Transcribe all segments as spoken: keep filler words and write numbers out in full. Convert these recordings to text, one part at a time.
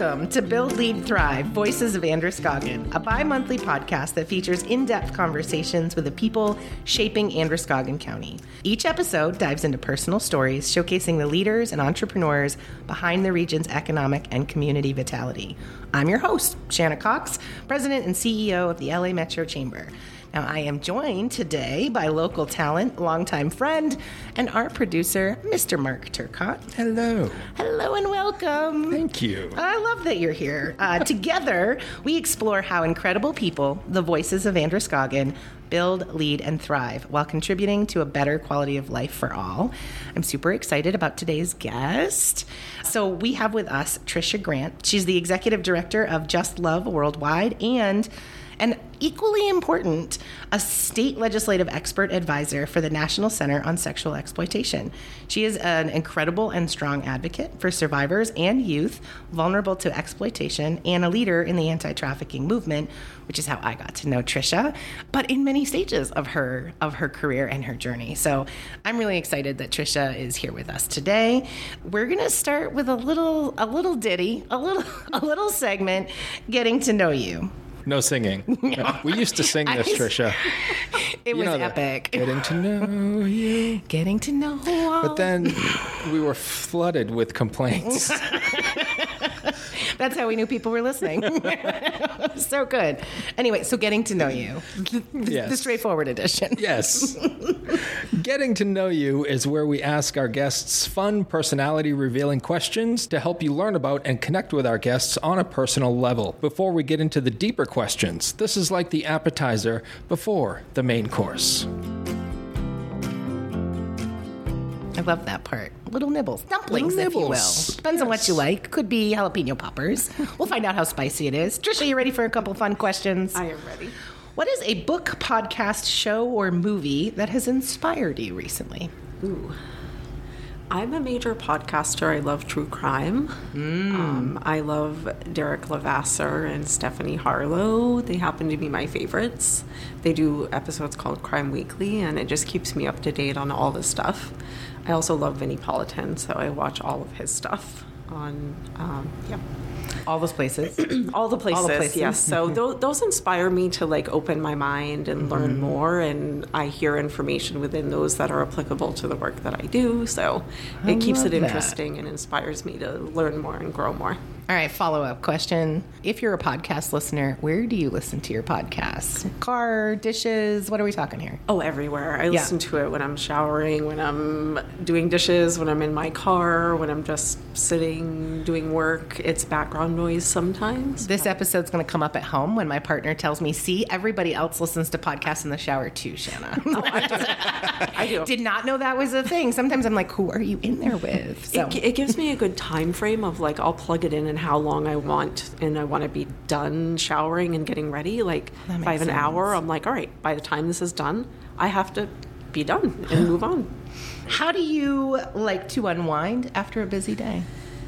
Welcome to Build, Lead, Thrive, Voices of Androscoggin, a bi-monthly podcast that features in-depth conversations with the people shaping Androscoggin County. Each episode dives into personal stories showcasing the leaders and entrepreneurs behind the region's economic and community vitality. I'm your host, Shanna Cox, President and C E O of the L A Metro Chamber. Now, I am joined today by local talent, longtime friend, and our producer, Mister Mark Turcotte. Hello. Hello and welcome. Thank you. I love that you're here. Uh, together, we explore how incredible people, the voices of Androscoggin, build, lead, and thrive while contributing to a better quality of life for all. I'm super excited about today's guest. So we have with us Trisha Grant. She's the Executive Director of Just Love Worldwide and And equally important, a state legislative expert advisor for the National Center on Sexual Exploitation. She is an incredible and strong advocate for survivors and youth vulnerable to exploitation and a leader in the anti-trafficking movement, which is how I got to know Trisha, but in many stages of her of her career and her journey. So I'm really excited that Trisha is here with us today. We're going to start with a little a little ditty, a little a little segment, getting to know you. No singing. No. We used to sing this, I, Trisha. It you was epic. Getting to know you. Getting to know all. But then we were flooded with complaints. That's how we knew people were listening. So good. Anyway, so getting to know you. The, yes. the straightforward edition. Yes. Getting to know you is where we ask our guests fun, personality-revealing questions to help you learn about and connect with our guests on a personal level. Before we get into the deeper questions, this is like the appetizer before the main course. I love that part. Little nibbles. Dumplings, Little if you will. nibbles. Depends Yes. on what you like. Could be jalapeno poppers. We'll find out how spicy it is. Trisha, you ready for a couple fun questions? I am ready. What is a book, podcast, show, or movie that has inspired you recently? Ooh. I'm a major podcaster. I love true crime. Mm. Um, I love Derek Levasseur and Stephanie Harlow. They happen to be my favorites. They do episodes called Crime Weekly, and it just keeps me up to date on all this stuff. I also love Vinnie Politan, so I watch all of his stuff on, um, yeah. All those places. All the places, All the places. yes. So those, those inspire me to like open my mind and learn mm-hmm. more, and I hear information within those that are applicable to the work that I do. So I it keeps it love interesting that. and inspires me to learn more and grow more. All right, follow-up question. If you're a podcast listener, where do you listen to your podcasts? Car, dishes, what are we talking here? Oh, everywhere. I Yeah. listen to it when I'm showering, when I'm doing dishes, when I'm in my car, when I'm just sitting doing work. It's background noise sometimes. This episode's going to come up at home when my partner tells me, see, everybody else listens to podcasts in the shower too, Shanna. Oh, I do. I do. Did not know that was a thing. Sometimes I'm like, who are you in there with? So. It, it gives me a good time frame of like, I'll plug it in and how long I want, and I want to be done showering and getting ready. Like That if I have makes an sense. hour, I'm like, all right, by the time this is done, I have to be done and move on. How do you like to unwind after a busy day?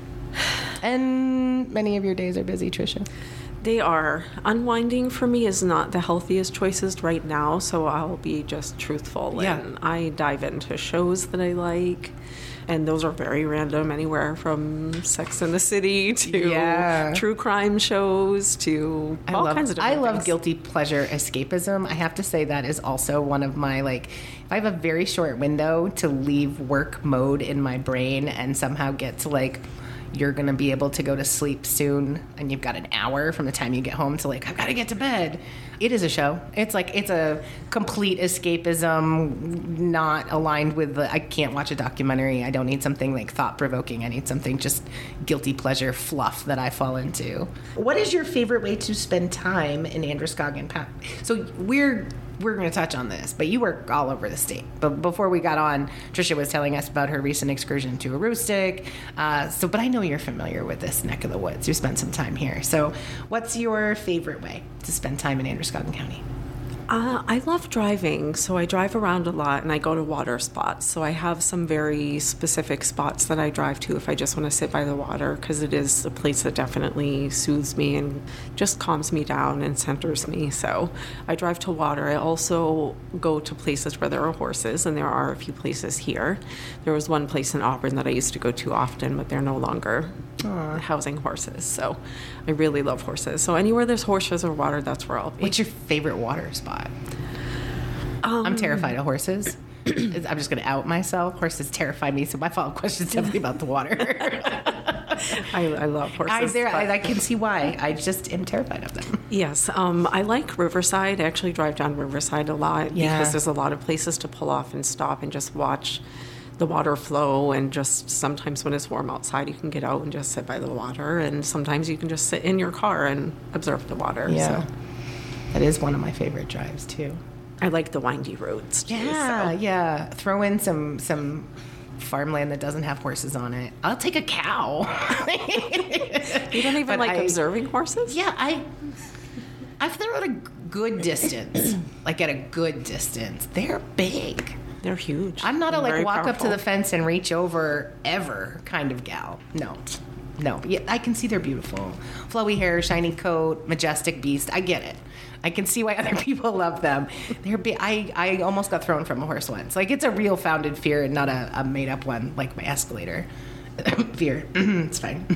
And many of your days are busy, Trisha. They are. Unwinding for me is not the healthiest choices right now, so I'll be just truthful. Yeah. And I dive into shows that I like, and those are very random, anywhere from Sex and the City to Yeah. true crime shows to I all love, kinds of different I love things. guilty pleasure escapism. I have to say that is also one of my, like, if I have a very short window to leave work mode in my brain and somehow get to, like, you're going to be able to go to sleep soon, and you've got an hour from the time you get home to, like, I've got to get to bed. It is a show. It's like, it's a complete escapism, not aligned with the, I can't watch a documentary. I don't need something, like, thought-provoking. I need something just guilty pleasure fluff that I fall into. What is your favorite way to spend time in Androscoggin? So we're... We're going to touch on this, but you work all over the state. But before we got on, Trisha was telling us about her recent excursion to Aroostook. Uh, so, but I know you're familiar with this neck of the woods. You spent some time here. So what's your favorite way to spend time in Androscoggin County? Uh, I love driving, so I drive around a lot and I go to water spots. So I have some very specific spots that I drive to if I just want to sit by the water, because it is a place that definitely soothes me and just calms me down and centers me. So I drive to water. I also go to places where there are horses, and there are a few places here. There was one place in Auburn that I used to go to often, but they're no longer Aww. housing horses. So I really love horses. So anywhere there's horses or water, that's where I'll be. What's your favorite water spot? Um, I'm terrified of horses. I'm just going to out myself. Horses terrify me, so my follow-up question is definitely about the water. I, I love horses. I, there, I, I can see why. I just am terrified of them. Yes. Um, I like Riverside. I actually drive down Riverside a lot yeah. because there's a lot of places to pull off and stop and just watch the water flow, and just sometimes when it's warm outside you can get out and just sit by the water, and sometimes you can just sit in your car and observe the water. Yeah. So. That is one of my favorite drives too. I like the windy roads too. Yeah, so. yeah. Throw in some some farmland that doesn't have horses on it. I'll take a cow. You don't even but like I, observing horses? Yeah, I I've thrown at a good distance. Like at a good distance. They're big. They're huge. I'm not a like Very walk powerful. up to the fence and reach over ever kind of gal. No. No. Yeah, I can see they're beautiful. Flowy hair, shiny coat, majestic beast. I get it. I can see why other people love them. They're be- I, I almost got thrown from a horse once. Like, it's a real founded fear and not a, a made-up one, like my escalator. Fear. It's fine.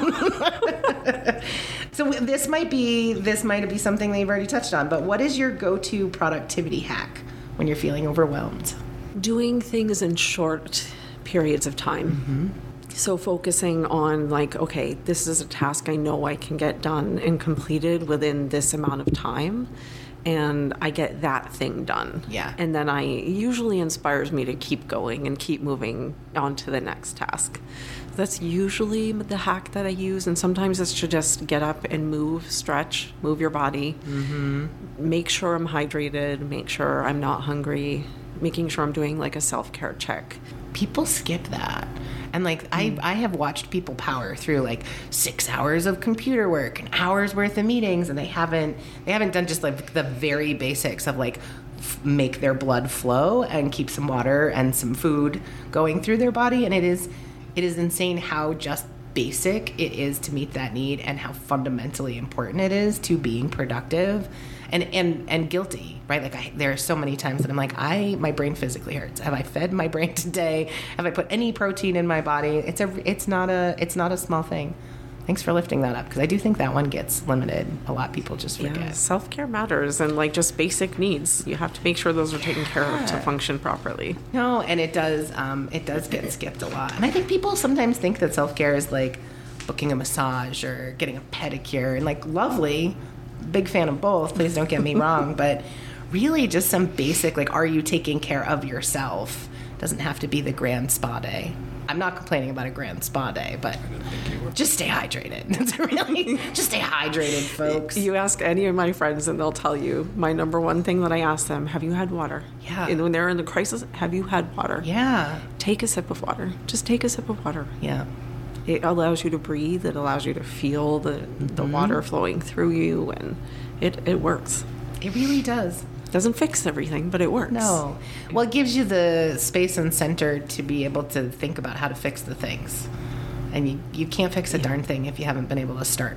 So this might be this might be something that you've already touched on, but what is your go-to productivity hack when you're feeling overwhelmed? Doing things in short periods of time. Mm-hmm. So focusing on like, okay, this is a task I know I can get done and completed within this amount of time, and I get that thing done. Yeah. And then I usually inspires me to keep going and keep moving on to the next task. That's usually the hack that I use, and sometimes it's to just get up and move, stretch, move your body, mm-hmm. make sure I'm hydrated, make sure I'm not hungry, making sure I'm doing like a self-care check. People skip that. And like mm. I, I have watched people power through like six hours of computer work and hours worth of meetings, and they haven't they haven't done just like the very basics of like f- make their blood flow and keep some water and some food going through their body. And it is it is insane how just basic it is to meet that need, and how fundamentally important it is to being productive and and and guilty, right? Like I, there are so many times that I'm like, I my brain physically hurts. Have I fed my brain today? Have I put any protein in my body? It's a it's not a it's not a small thing. Thanks for lifting that up, because I do think that one gets limited. A lot of people just forget. Yeah, self-care matters, and like just basic needs. You have to make sure those are taken care of to function properly. No, and it does um, it does get skipped a lot. And I think people sometimes think that self-care is like booking a massage or getting a pedicure, and like lovely. Big fan of both, please don't get me wrong, but really just some basic, like, are you taking care of yourself? Doesn't have to be the grand spa day. I'm not complaining about a grand spa day, but just stay hydrated. It's really, just stay hydrated, folks. You ask any of my friends and they'll tell you my number one thing that I ask them, have you had water? Yeah. And when they're in the crisis, have you had water? Yeah. Take a sip of water. Just take a sip of water. Yeah. It allows you to breathe. It allows you to feel the, mm-hmm. the water flowing through you, and it, it works. It really does. Doesn't fix everything, but it works. No. Well, it gives you the space and center to be able to think about how to fix the things. And you, you can't fix a yeah. darn thing if you haven't been able to start.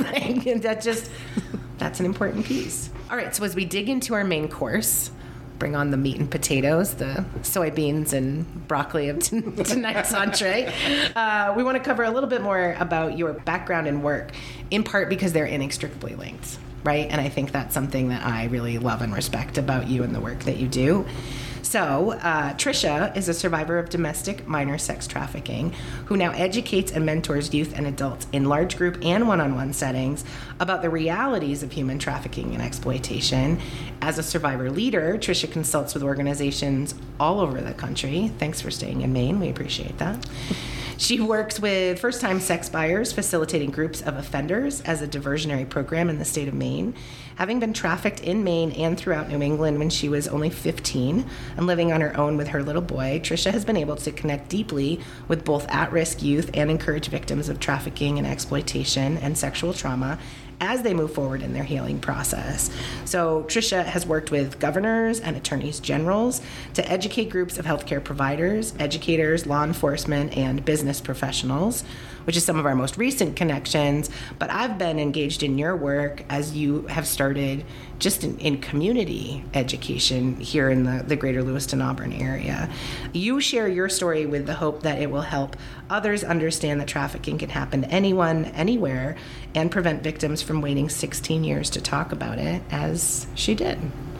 that just, that's an important piece. All right, so as we dig into our main course, bring on the meat and potatoes, the soybeans and broccoli of t- tonight's entree. Uh, we want to cover a little bit more about your background and work, in part because they're inextricably linked, right? And I think that's something that I really love and respect about you and the work that you do. So, uh, Trisha is a survivor of domestic minor sex trafficking who now educates and mentors youth and adults in large group and one-on-one settings about the realities of human trafficking and exploitation. As a survivor leader, Trisha consults with organizations all over the country. Thanks for staying in Maine. We appreciate that. She works with first-time sex buyers, facilitating groups of offenders as a diversionary program in the state of Maine. Having been trafficked in Maine and throughout New England when she was only fifteen and living on her own with her little boy, Trisha has been able to connect deeply with both at-risk youth and encourage victims of trafficking and exploitation and sexual trauma as they move forward in their healing process. So Tricia has worked with governors and attorneys generals to educate groups of healthcare providers, educators, law enforcement, and business professionals, which is some of our most recent connections. But I've been engaged in your work as you have started just in, in community education here in the, the greater Lewiston, Auburn area. You share your story with the hope that it will help others understand that trafficking can happen to anyone, anywhere, and prevent victims from waiting sixteen years to talk about it, as she did.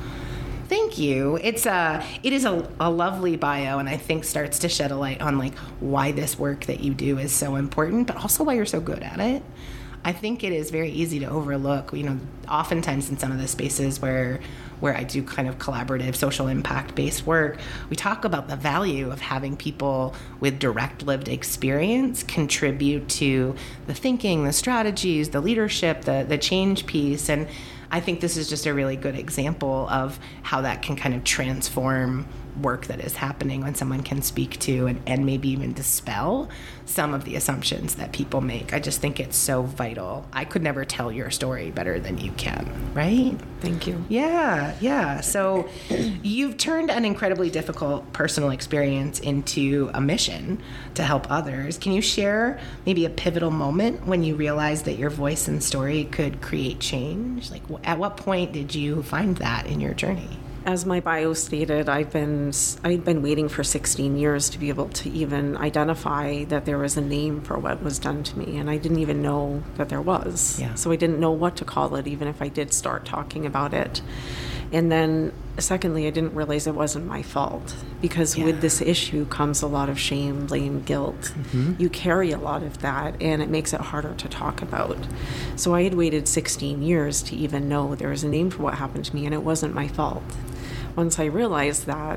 Thank you. It's a, it is a, a lovely bio, and I think starts to shed a light on like why this work that you do is so important, but also why you're so good at it. I think it is very easy to overlook. You know, oftentimes in some of the spaces where where I do kind of collaborative social impact-based work, we talk about the value of having people with direct lived experience contribute to the thinking, the strategies, the leadership, the, the change piece. And I think this is just a really good example of how that can kind of transform work that is happening when someone can speak to and, and maybe even dispel some of the assumptions that people make. I just think it's so vital. I could never tell your story better than you can, right? Thank you. Yeah, yeah. So you've turned an incredibly difficult personal experience into a mission to help others. Can you share maybe a pivotal moment when you realized that your voice and story could create change? Like, at what point did you find that in your journey? As my bio stated, I've been I'd been waiting for sixteen years to be able to even identify that there was a name for what was done to me, and I didn't even know that there was. Yeah. So I didn't know what to call it, even if I did start talking about it. And then, secondly, I didn't realize it wasn't my fault, because Yeah. with this issue comes a lot of shame, blame, guilt. Mm-hmm. You carry a lot of that, and it makes it harder to talk about. So I had waited sixteen years to even know there was a name for what happened to me, and it wasn't my fault. Once I realized that,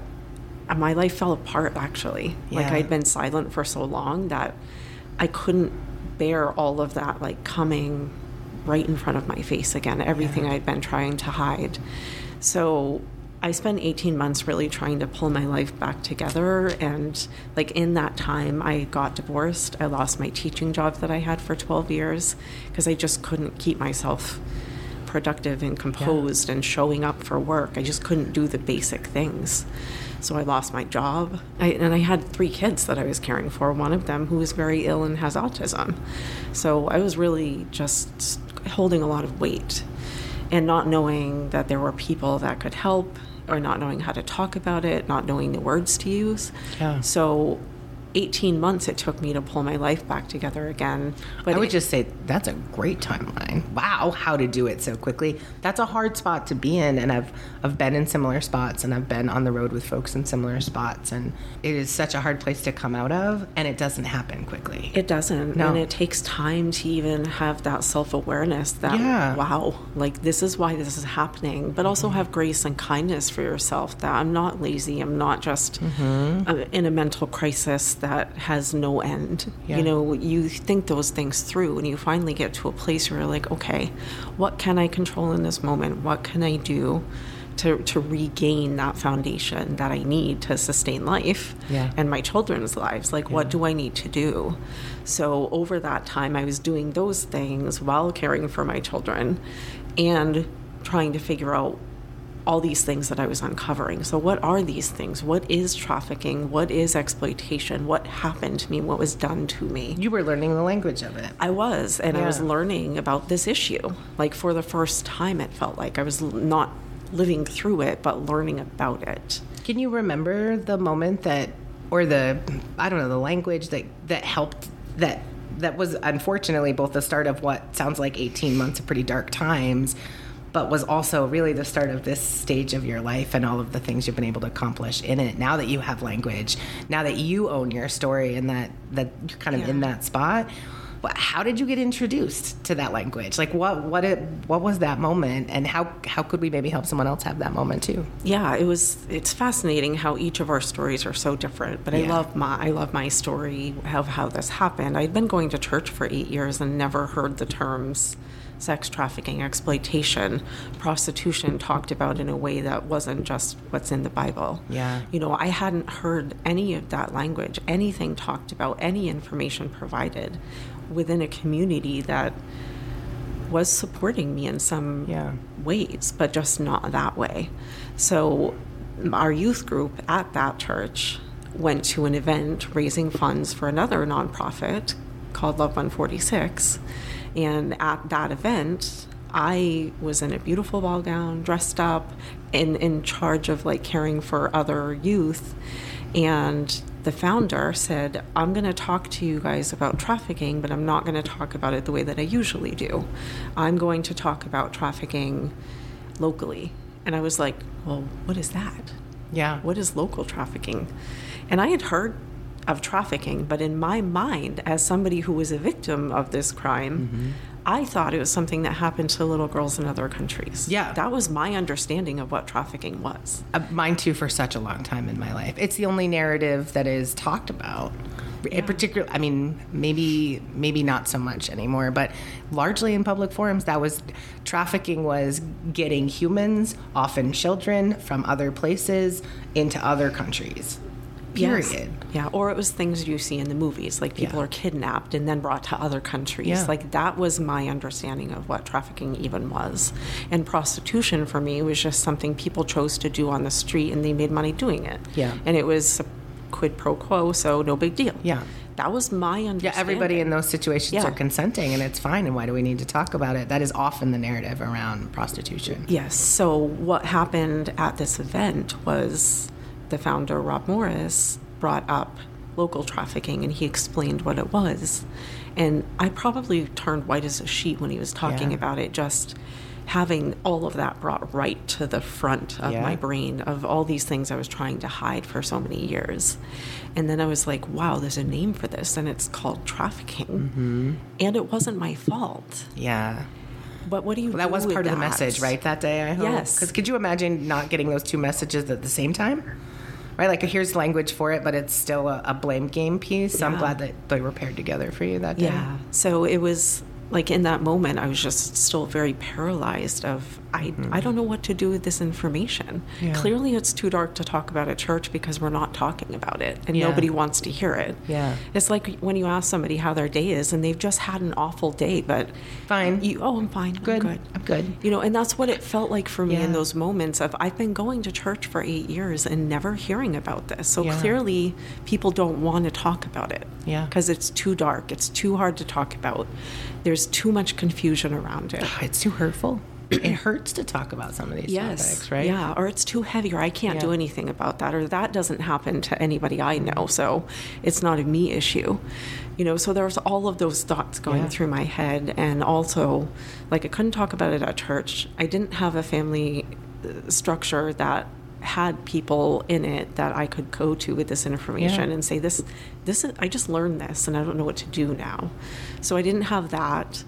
my life fell apart, actually. Yeah. Like, I'd been silent for so long that I couldn't bear all of that, like, coming right in front of my face again, everything Yeah. I'd been trying to hide. So I spent eighteen months really trying to pull my life back together. And like in that time, I got divorced. I lost my teaching job that I had for twelve years because I just couldn't keep myself productive and composed yeah. and showing up for work. I just couldn't do the basic things. So I lost my job. I, and I had three kids that I was caring for, one of them who was very ill and has autism. So I was really just holding a lot of weight and not knowing that there were people that could help, or not knowing how to talk about it, not knowing the words to use. Yeah. So eighteen months it took me to pull my life back together again. But I would it, just say that's a great timeline. Wow, how to do it so quickly. That's a hard spot to be in, and I've I've been in similar spots, and I've been on the road with folks in similar spots, and it is such a hard place to come out of, and it doesn't happen quickly. It doesn't. No. And it takes time to even have that self-awareness that, Yeah. wow, like this is why this is happening, but also have grace and kindness for yourself that I'm not lazy. I'm not just Mm-hmm. uh, in a mental crisis that has no end. Yeah. You know, you think those things through and you finally get to a place where you're like, okay, what can I control in this moment? What can I do to, to regain that foundation that I need to sustain life Yeah. and my children's lives? Like, what do I need to do? So over that time, I was doing those things while caring for my children and trying to figure out all these things that I was uncovering. So what are these things? What is trafficking? What is exploitation? What happened to me? What was done to me? You were learning the language of it. I was, and I was Yeah. learning about this issue. Like for the first time, it felt like I was l- not living through it, but learning about it. Can you remember the moment that, or the, I don't know, the language that, that helped, that that was unfortunately both the start of what sounds like eighteen months of pretty dark times, but was also really the start of this stage of your life and all of the things you've been able to accomplish in it. Now that you have language, now that you own your story and that, that you're kind of Yeah. in that spot, wh- how did you get introduced to that language? Like what what it, what was that moment, and how how could we maybe help someone else have that moment too? Yeah, it was. It's fascinating how each of our stories are so different. But I Yeah. love my I love my story of how this happened. I'd been going to church for eight years and never heard the terms sex trafficking, exploitation, prostitution talked about in a way that wasn't just what's in the Bible. Yeah. You know, I hadn't heard any of that language, anything talked about, any information provided within a community that was supporting me in some Yeah. ways, but just not that way. So our youth group at that church went to an event raising funds for another nonprofit called Love one forty-six. And at that event, I was in a beautiful ball gown, dressed up, in, in charge of like caring for other youth. And the founder said, I'm going to talk to you guys about trafficking, but I'm not going to talk about it the way that I usually do. I'm going to talk about trafficking locally. And I was like, well, what is that? Yeah. What is local trafficking? And I had heard of trafficking, but in my mind, as somebody who was a victim of this crime, mm-hmm. I thought it was something that happened to little girls in other countries. Yeah. That was my understanding of what trafficking was. Uh, mine too, for such a long time in my life. It's the only narrative that is talked about. Yeah. In particular, I mean, maybe maybe not so much anymore, but largely in public forums, that was trafficking was getting humans, often children, from other places into other countries. Period. Yes. Yeah, or it was things you see in the movies, like people Yeah. are kidnapped and then brought to other countries. Yeah. Like that was my understanding of what trafficking even was. And prostitution for me was just something people chose to do on the street and they made money doing it. Yeah. And it was a quid pro quo, so no big deal. Yeah. That was my understanding. Yeah, everybody in those situations Yeah. are consenting, and it's fine, and why do we need to talk about it? That is often the narrative around prostitution. Yes. So what happened at this event was the founder, Rob Morris, brought up local trafficking, and he explained what it was. And I probably turned white as a sheet when he was talking Yeah. about it, just having all of that brought right to the front of Yeah. my brain, of all these things I was trying to hide for so many years. And then I was like, wow, there's a name for this, and it's called trafficking. Mm-hmm. And it wasn't my fault. Yeah. But what do you Well, that do was with part of the that? message, right, that day, I hope? Yes. Because could you imagine not getting those two messages at the same time? Right? Like, here's language for it, but it's still a, a blame game piece. So I'm Yeah. glad that they were paired together for you that day. Yeah. So it was like in that moment, I was just still very paralyzed of, I, Mm-hmm. I don't know what to do with this information. Yeah. Clearly it's too dark to talk about at church because we're not talking about it and Yeah. nobody wants to hear it. Yeah. It's like when you ask somebody how their day is and they've just had an awful day, but Fine. you, oh, I'm fine. Good. I'm good. I'm good. You know, and that's what it felt like for me Yeah. in those moments of, I've been going to church for eight years and never hearing about this. So Yeah. clearly people don't want to talk about it. Yeah. Because it's too dark. It's too hard to talk about. There's too much confusion around it. It's too hurtful. It hurts to talk about some of these Yes. topics, right? Yeah. Or it's too heavy, or I can't Yeah. do anything about that, or that doesn't happen to anybody I know. So it's not a me issue. You know, so there's all of those thoughts going Yeah. through my head. And also, like, I couldn't talk about it at church. I didn't have a family uh, structure that had people in it that I could go to with this information Yeah. and say, this, this is, I just learned this and I don't know what to do now. So I didn't have that.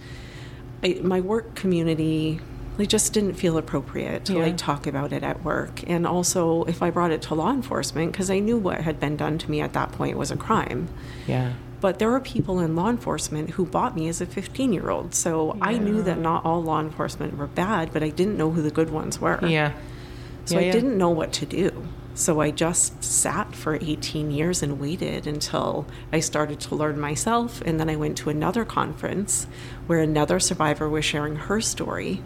I, my work community, they just didn't feel appropriate to Yeah. like talk about it at work. And also if I brought it to law enforcement, because I knew what had been done to me at that point was a crime. Yeah. But there were people in law enforcement who bought me as a fifteen-year-old. So I knew that not all law enforcement were bad, but I didn't know who the good ones were. Yeah. So Yeah, I yeah. didn't know what to do. So I just sat for eighteen years and waited until I started to learn myself. And then I went to another conference where another survivor was sharing her story.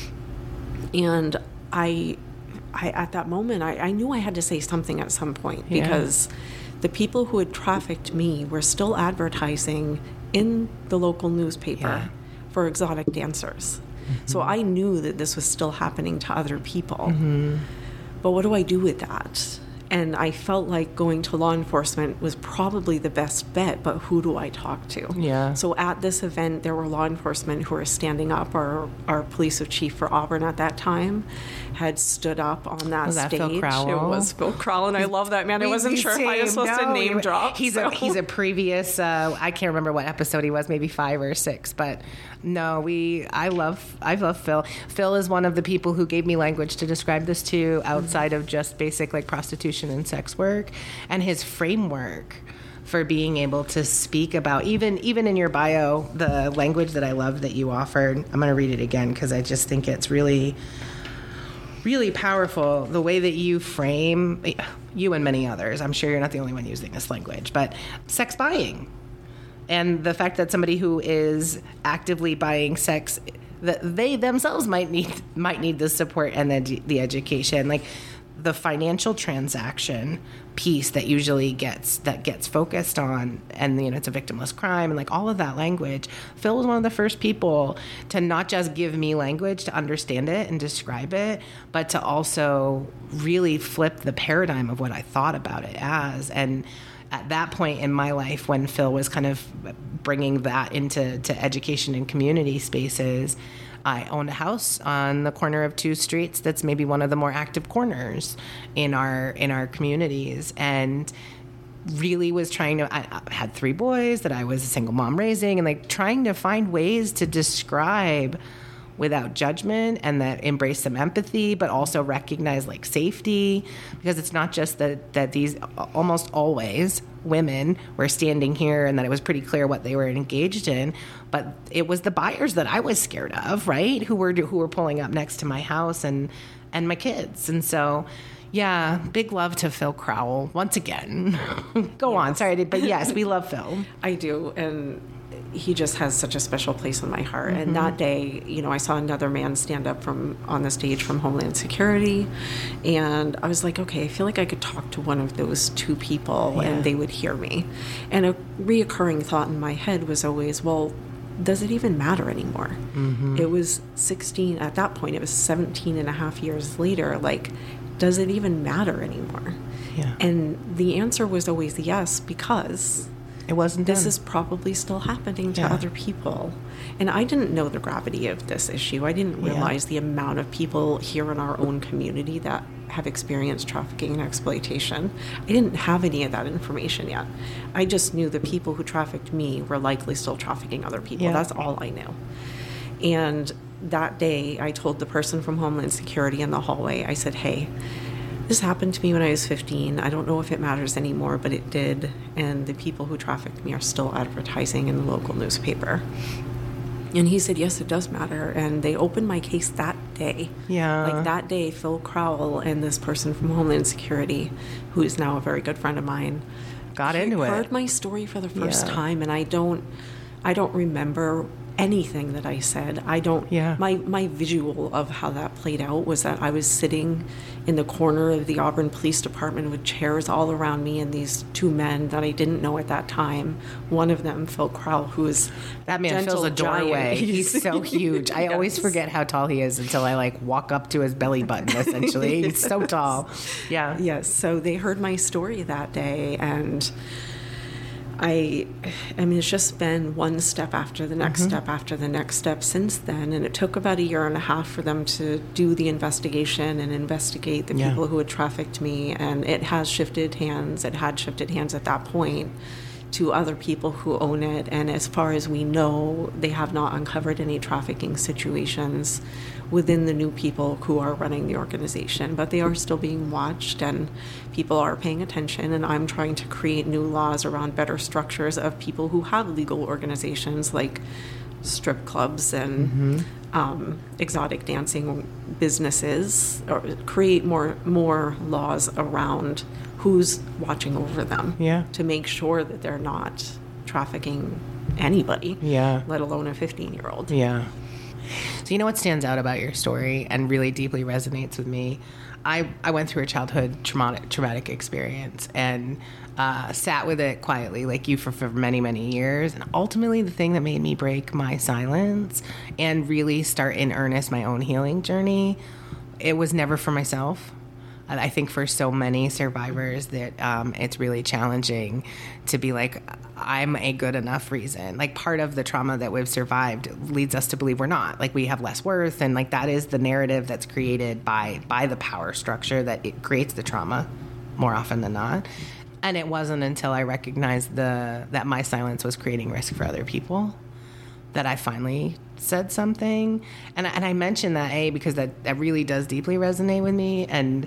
And I, I at that moment, I, I knew I had to say something at some point Yeah. because the people who had trafficked me were still advertising in the local newspaper Yeah. for exotic dancers. So I knew that this was still happening to other people. Mm-hmm. But what do I do with that? And I felt like going to law enforcement was probably the best bet, but who do I talk to? Yeah. So at this event, there were law enforcement who were standing up. Our, our police chief for Auburn at that time had stood up on that Was that stage. Phil Crowell? It was Phil Crowell, and I love that man. I wasn't sure if I was supposed to No, name he- drop. He's so. a he's a previous. Uh, I can't remember what episode he was, maybe five or six. But no, we. I love. I love Phil. Phil is one of the people who gave me language to describe this to outside of just basic like prostitution and sex work, and his framework for being able to speak about even even in your bio the language that I love that you offered. I'm going to read it again because I just think it's really. Really powerful the way that you frame, you and many others, I'm sure you're not the only one using this language, but sex buying. And the fact that somebody who is actively buying sex that they themselves might need might need the support and the the education. Like the financial transaction piece that usually gets that gets focused on, and you know, it's a victimless crime and like all of that language. Phil was one of the first people to not just give me language to understand it and describe it, but to also really flip the paradigm of what I thought about it as. And at that point in my life, when Phil was kind of bringing that into to education and community spaces, I owned a house on the corner of two streets that's maybe one of the more active corners in our in our communities, and really was trying to, I, I had three boys that I was a single mom raising, and like trying to find ways to describe without judgment and that embrace some empathy, but also recognize like safety, because it's not just that, that these almost always women were standing here and that it was pretty clear what they were engaged in, but it was the buyers that I was scared of, right? Who were, who were pulling up next to my house and, and my kids. And so, yeah, big love to Phil Crowell once again. Go yes. on. Sorry, but yes, we love Phil. I do. And he just has such a special place in my heart. Mm-hmm. And that day, you know, I saw another man stand up from on the stage from Homeland Security, and I was like, okay, I feel like I could talk to one of those two people yeah. and they would hear me. And a reoccurring thought in my head was always, well, does it even matter anymore? Mm-hmm. It was sixteen, at that point, it was seventeen and a half years later. Like, does it even matter anymore? Yeah. And the answer was always yes, because it wasn't this done. is probably still happening to yeah. other people. And I didn't know the gravity of this issue. I didn't realize yeah. the amount of people here in our own community that have experienced trafficking and exploitation. I didn't have any of that information yet. I just knew the people who trafficked me were likely still trafficking other people. Yeah. That's all I knew. And that day, I told the person from Homeland Security in the hallway, I said, hey, this happened to me when I was fifteen. I don't know if it matters anymore, but it did. And the people who trafficked me are still advertising in the local newspaper. And he said, yes, it does matter. And they opened my case that day. Yeah. Like that day, Phil Crowell and this person from Homeland Security, who is now a very good friend of mine, got into it. Heard my story for the first yeah. time. And I don't, I don't remember anything that I said. I don't, yeah. my, my visual of how that played out was that I was sitting in the corner of the Auburn Police Department with chairs all around me and these two men that I didn't know at that time. One of them, Phil Crowell, who is that man fills a doorway. He's, He's so huge. I yes. always forget how tall he is until I like walk up to his belly button, essentially. yes. He's so tall. Yeah. Yes. So they heard my story that day, and I, I mean, it's just been one step after the next mm-hmm. step after the next step since then. And it took about a year and a half for them to do the investigation and investigate the yeah. people who had trafficked me. And it has shifted hands. It had shifted hands at that point to other people who own it. And as far as we know, they have not uncovered any trafficking situations within the new people who are running the organization, but they are still being watched and people are paying attention. And I'm trying to create new laws around better structures of people who have legal organizations like strip clubs and mm-hmm. um, exotic dancing businesses, or create more more laws around who's watching over them yeah. to make sure that they're not trafficking anybody, yeah. let alone a fifteen-year-old. Yeah. So you know what stands out about your story and really deeply resonates with me? I, I went through a childhood traumatic traumatic experience and uh, sat with it quietly like you for, for many, many years. And ultimately the thing that made me break my silence and really start in earnest my own healing journey, it was never for myself. I think for so many survivors that um, it's really challenging to be like, I'm a good enough reason. Like part of the trauma that we've survived leads us to believe we're not. Like we have less worth, and like that is the narrative that's created by by the power structure that it creates the trauma more often than not. And it wasn't until I recognized the that my silence was creating risk for other people that I finally said something. And, and I mentioned that, A, because that, that really does deeply resonate with me, and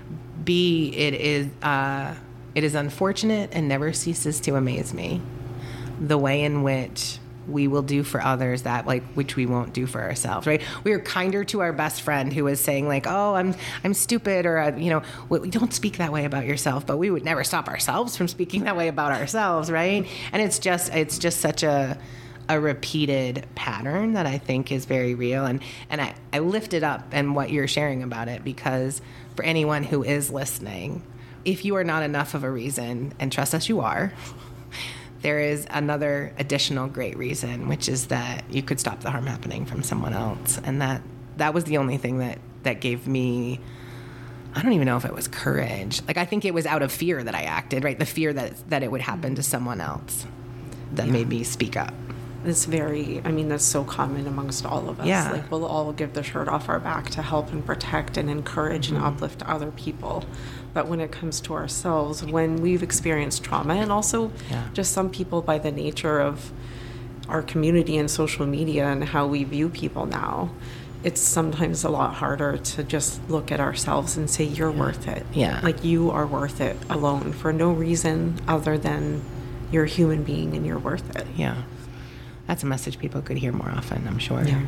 B, it is uh, it is unfortunate and never ceases to amaze me the way in which we will do for others that like which we won't do for ourselves, right? We are kinder to our best friend who is saying like, oh, I'm I'm stupid, or uh, you know, we, we don't speak that way about yourself, but we would never stop ourselves from speaking that way about ourselves, right? And it's just it's just such a a repeated pattern that I think is very real. And, and I, I lift it up and what you're sharing about it, because for anyone who is listening, if you are not enough of a reason, and trust us, you are, there is another additional great reason, which is that you could stop the harm happening from someone else. And that, that was the only thing that, that gave me, I don't even know if it was courage. Like, I think it was out of fear that I acted, right? The fear that, that it would happen to someone else that yeah. made me speak up. It's very, I mean, that's so common amongst all of us. Yeah. Like, we'll all give the shirt off our back to help and protect and encourage mm-hmm. and uplift other people. But when it comes to ourselves, when we've experienced trauma, and also yeah. just some people by the nature of our community and social media and how we view people now, it's sometimes a lot harder to just look at ourselves and say, you're yeah. worth it. Yeah. Like, you are worth it alone for no reason other than you're a human being and you're worth it. Yeah. That's a message people could hear more often, I'm sure. Yeah.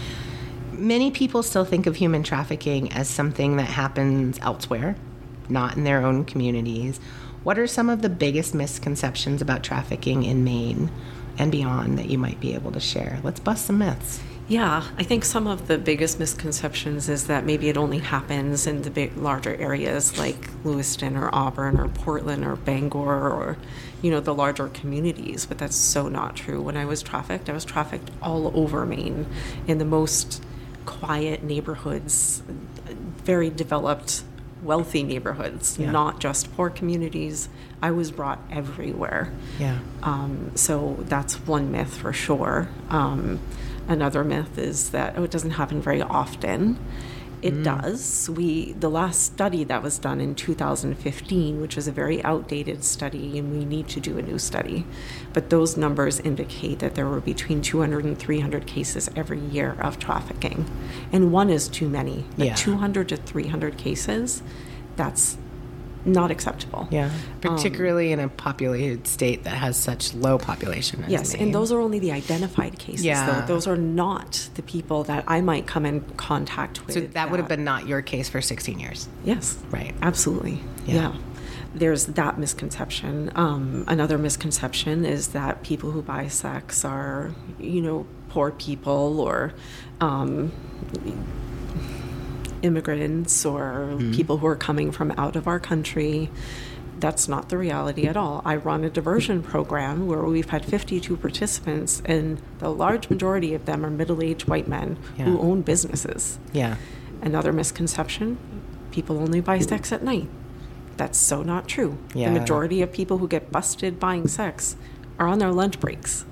Many people still think of human trafficking as something that happens elsewhere, not in their own communities. What are some of the biggest misconceptions about trafficking in Maine and beyond that you might be able to share? Let's bust some myths. Yeah, I think some of the biggest misconceptions is that maybe it only happens in the big, larger areas like Lewiston or Auburn or Portland or Bangor or, you know, the larger communities, but that's so not true. When I was trafficked, I was trafficked all over Maine in the most quiet neighborhoods, very developed, wealthy neighborhoods, yeah. not just poor communities. I was brought everywhere. Yeah. Um, so that's one myth for sure. Um, Another myth is that, oh, it doesn't happen very often. It mm. does. We the last study that was done in two thousand fifteen, which is a very outdated study, and we need to do a new study. But those numbers indicate that there were between two hundred and three hundred cases every year of trafficking. And one is too many. But yeah. two hundred to three hundred cases, that's not acceptable. Yeah, particularly um, in a populated state that has such low population as Yes, Maine. And those are only the identified cases, yeah. though. Those are not the people that I might come in contact with. So that, that would have been not your case for sixteen years? Yes. Right. Absolutely. Yeah. yeah. There's that misconception. Um, another misconception is that people who buy sex are, you know, poor people or um, immigrants or mm-hmm. people who are coming from out of our country. That's not the reality at all. I run a diversion program where we've had fifty-two participants, and the large majority of them are middle-aged white men yeah. who own businesses. Yeah. Another misconception, people only buy sex at night. That's so not true. Yeah. The majority of people who get busted buying sex are on their lunch breaks.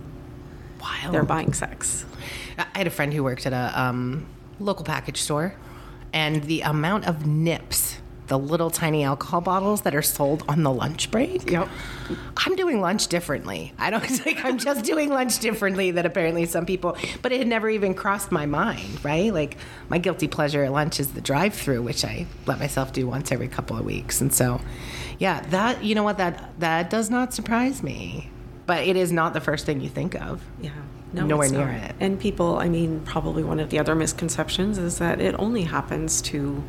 Wild. They're buying sex. I had a friend who worked at a um, local package store, and the amount of nips, the little tiny alcohol bottles that are sold on the lunch break. Yep. I'm doing lunch differently. I don't like I'm just doing lunch differently than apparently some people, but it had never even crossed my mind, right? Like, my guilty pleasure at lunch is the drive-through, which I let myself do once every couple of weeks. And so, yeah, that, you know what, that that does not surprise me. But it is not the first thing you think of. Yeah. No, nowhere it's near not. it. And people, I mean, probably one of the other misconceptions is that it only happens to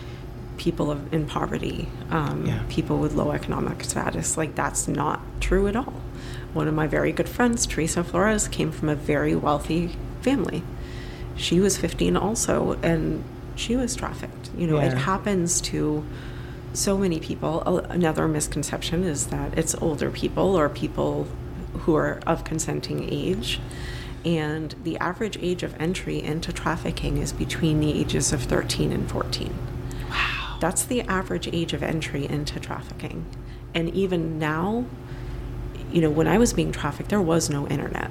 people of, in poverty, um, yeah. people with low economic status. Like, that's not true at all. One of my very good friends, Teresa Flores, came from a very wealthy family. She was fifteen also, and she was trafficked. You know, yeah. it happens to so many people. Another misconception is that it's older people or people who are of consenting age, and the average age of entry into trafficking is between the ages of thirteen and fourteen. Wow. That's the average age of entry into trafficking. And even now, you know, when I was being trafficked, there was no internet.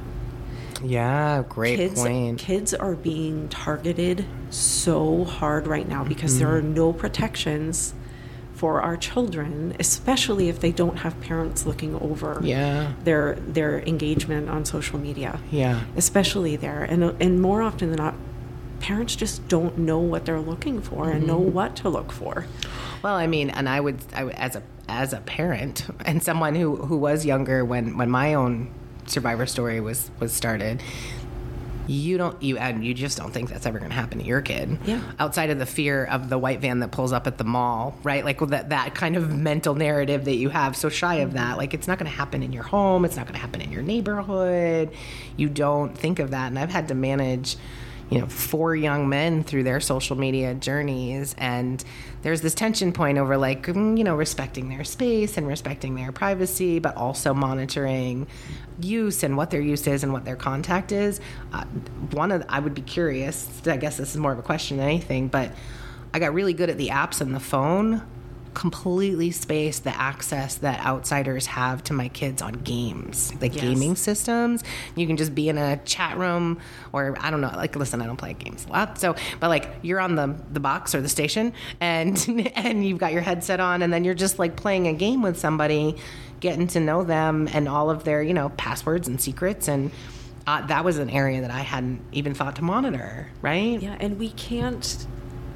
Yeah, great kids, point. Kids are being targeted so hard right now because mm-hmm. there are no protections for our children, especially if they don't have parents looking over yeah. their their engagement on social media. Yeah. Especially there. And and more often than not, parents just don't know what they're looking for mm-hmm. and know what to look for. Well, I mean, and I would, I would as a as a parent and someone who, who was younger when, when my own survivor story was, was started, you don't you and you just don't think that's ever going to happen to your kid. Yeah. Outside of the fear of the white van that pulls up at the mall, right? Like that that kind of mental narrative that you have, so shy of that. Like it's not going to happen in your home. It's not going to happen in your neighborhood. You don't think of that. And I've had to manage, you know, four young men through their social media journeys, and there's this tension point over like, you know, respecting their space and respecting their privacy, but also monitoring use and what their use is and what their contact is. Uh, one of the, I would be curious, I guess this is more of a question than anything, but I got really good at the apps and the phone, completely spaced the access that outsiders have to my kids on games, like Yes. gaming systems. You can just be in a chat room, or I don't know, like, listen, I don't play games a lot, so, but like you're on the the box or the station, and and you've got your headset on, and then you're just like playing a game with somebody, getting to know them and all of their, you know, passwords and secrets. And uh, that was an area that I hadn't even thought to monitor, right? Yeah, and we can't.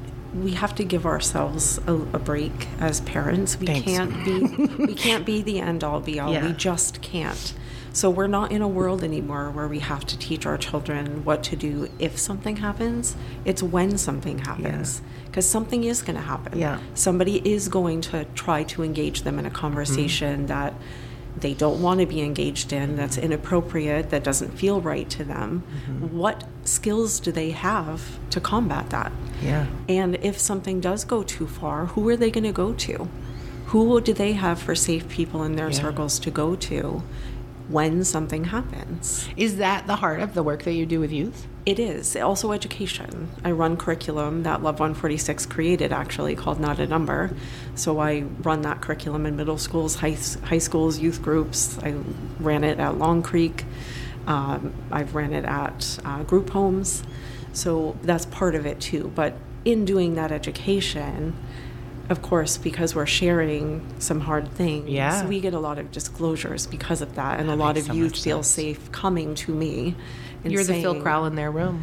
We have to give ourselves a, a break as parents. We Thanks. can't be. We can't be the end all be all. Yeah. We just can't. So we're not in a world anymore where we have to teach our children what to do if something happens. It's when something happens, because something is going to happen. Yeah. Somebody is going to try to engage them in a conversation mm-hmm. that they don't want to be engaged in, that's inappropriate, that doesn't feel right to them. Mm-hmm. What skills do they have to combat that? Yeah. And if something does go too far, who are they going to go to? Who do they have for safe people in their Yeah. circles to go to when something happens? Is that the heart of the work that you do with youth? It is. Also education. I run curriculum that Love one forty-six created, actually, called Not a Number. So I run that curriculum in middle schools, high, high schools, youth groups. I ran it at Long Creek. Um, I've ran it at uh, group homes. So that's part of it too. But in doing that education, of course, because we're sharing some hard things, Yeah. we get a lot of disclosures because of that. And a lot makes of so youth much feel sense. safe coming to me. And You're the Phil saying, Crowell in their room.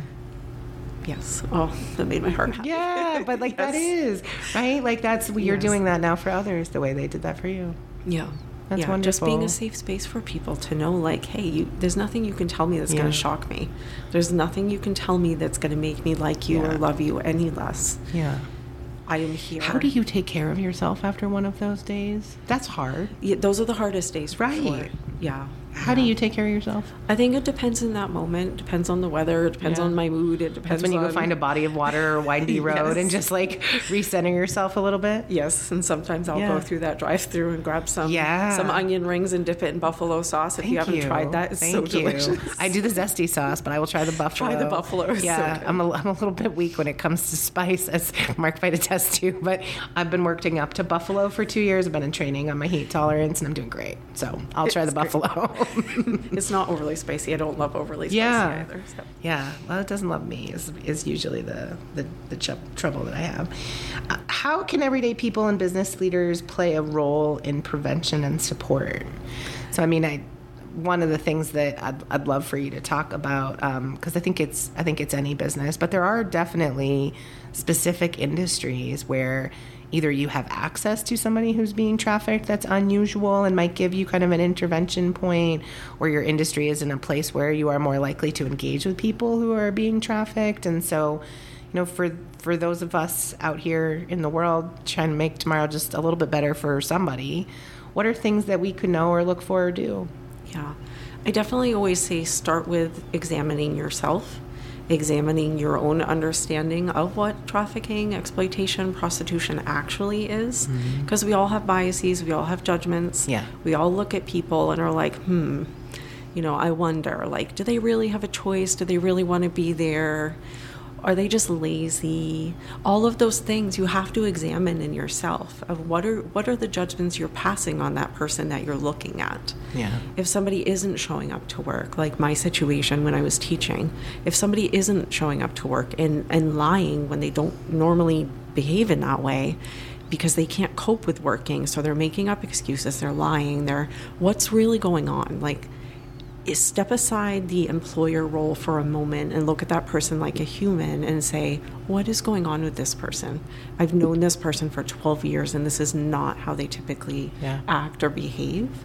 Yes. Oh, that made my heart happy. Yeah, but like that Yes. is, right? Like that's, you're Yes. doing that now for others the way they did that for you. Yeah. That's yeah, just being wonderful. a safe space for people to know, like, hey, you, there's nothing you can tell me that's Yeah. going to shock me. There's nothing you can tell me that's going to make me like you Yeah. or love you any less. Yeah. I am here. How do you take care of yourself after one of those days? That's hard. Yeah, those are the hardest days, for Right. sure. Yeah. How do you take care of yourself? I think it depends in that moment. Depends on the weather. It depends Yeah. on my mood. It depends That's when you on... go find a body of water or a windy road Yes. and just like recenter yourself a little bit. Yes, and sometimes I'll Yeah. go through that drive-through and grab some Yeah. some onion rings and dip it in buffalo sauce. If Thank you haven't tried that, it's Thank so you. delicious. I do the zesty sauce, but I will try the buffalo. Try the buffalo. It's so Yeah, good. I'm, a, I'm a little bit weak when it comes to spice, as Mark might attest to, but I've been working up to buffalo for two years. I've been in training on my heat tolerance, and I'm doing great. So I'll try the It's great. buffalo. It's not overly spicy. I don't love overly spicy Yeah. either. So. Yeah, well, it doesn't love me is, is usually the, the, the ch- trouble that I have. Uh, how can everyday people and business leaders play a role in prevention and support? So, I mean, I one of the things that I'd, I'd love for you to talk about, because I think it's I think it's any business, but there are definitely specific industries where either you have access to somebody who's being trafficked that's unusual and might give you kind of an intervention point, or your industry is in a place where you are more likely to engage with people who are being trafficked. And so, you know, for for those of us out here in the world trying to make tomorrow just a little bit better for somebody, what are things that we could know or look for or do? Yeah. I definitely always say start with examining yourself, examining your own understanding of what trafficking, exploitation, prostitution actually is. Because we all have biases, we all have judgments. Yeah. We all look at people and are like, hmm, you know, I wonder, like, do they really have a choice? Do they really want to be there? Are they just lazy? All of those things you have to examine in yourself of what are what are the judgments you're passing on that person that you're looking at. Yeah. If somebody isn't showing up to work, like my situation when I was teaching, if somebody isn't showing up to work and, and lying when they don't normally behave in that way because they can't cope with working, so they're making up excuses, they're lying, they're what's really going on? Like, is step aside the employer role for a moment and look at that person like a human and say, what is going on with this person? I've known this person for twelve years and this is not how they typically Yeah. act or behave.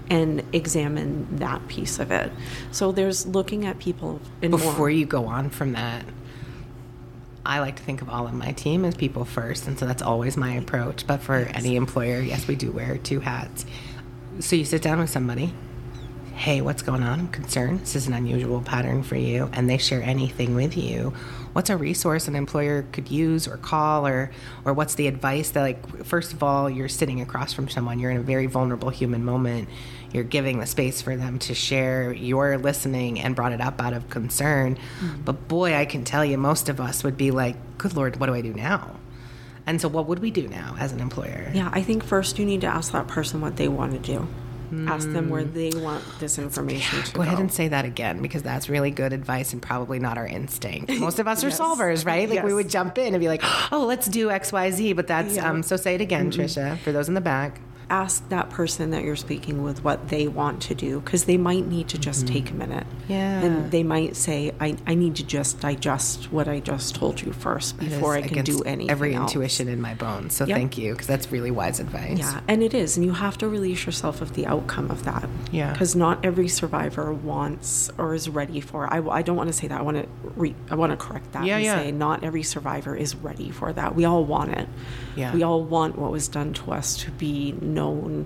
and examine that piece of it. So there's looking at people in Before more, you go on from that, I like to think of all of my team as people first, and so that's always my approach. But for Yes. any employer, yes, we do wear two hats. So you sit down with somebody, hey, what's going on? I'm concerned. This is an unusual pattern for you, and they share anything with you. What's a resource an employer could use or call, or or what's the advice that, like, first of all, you're sitting across from someone, you're in a very vulnerable human moment, you're giving the space for them to share, you're listening and brought it up out of concern. Mm-hmm. But boy, I can tell you, most of us would be like, good Lord, what do I do now? And so what would we do now as an employer? Yeah, I think first you need to ask that person what they want to do. Ask them where they want this information to go. Go ahead and say that again, because that's really good advice and probably not our instinct. Most of us are Yes. solvers, right? Like Yes. we would jump in and be like, oh, let's do X, Y, Z. But that's, Yeah. um, so say it again, mm-hmm. Trisha, for those in the back. Ask that person that you're speaking with what they want to do, because they might need to just mm-hmm. take a minute. Yeah. And they might say, I, I need to just digest what I just told you first before I can do anything every else. intuition in my bones. So yep. thank you, because that's really wise advice. Yeah, and it is. And you have to release yourself of the outcome of that. Yeah. Because not every survivor wants or is ready for, I, I don't want to say that. I want to re, I want to correct that yeah, and yeah. say not every survivor is ready for that. We all want it. Yeah. We all want what was done to us to be known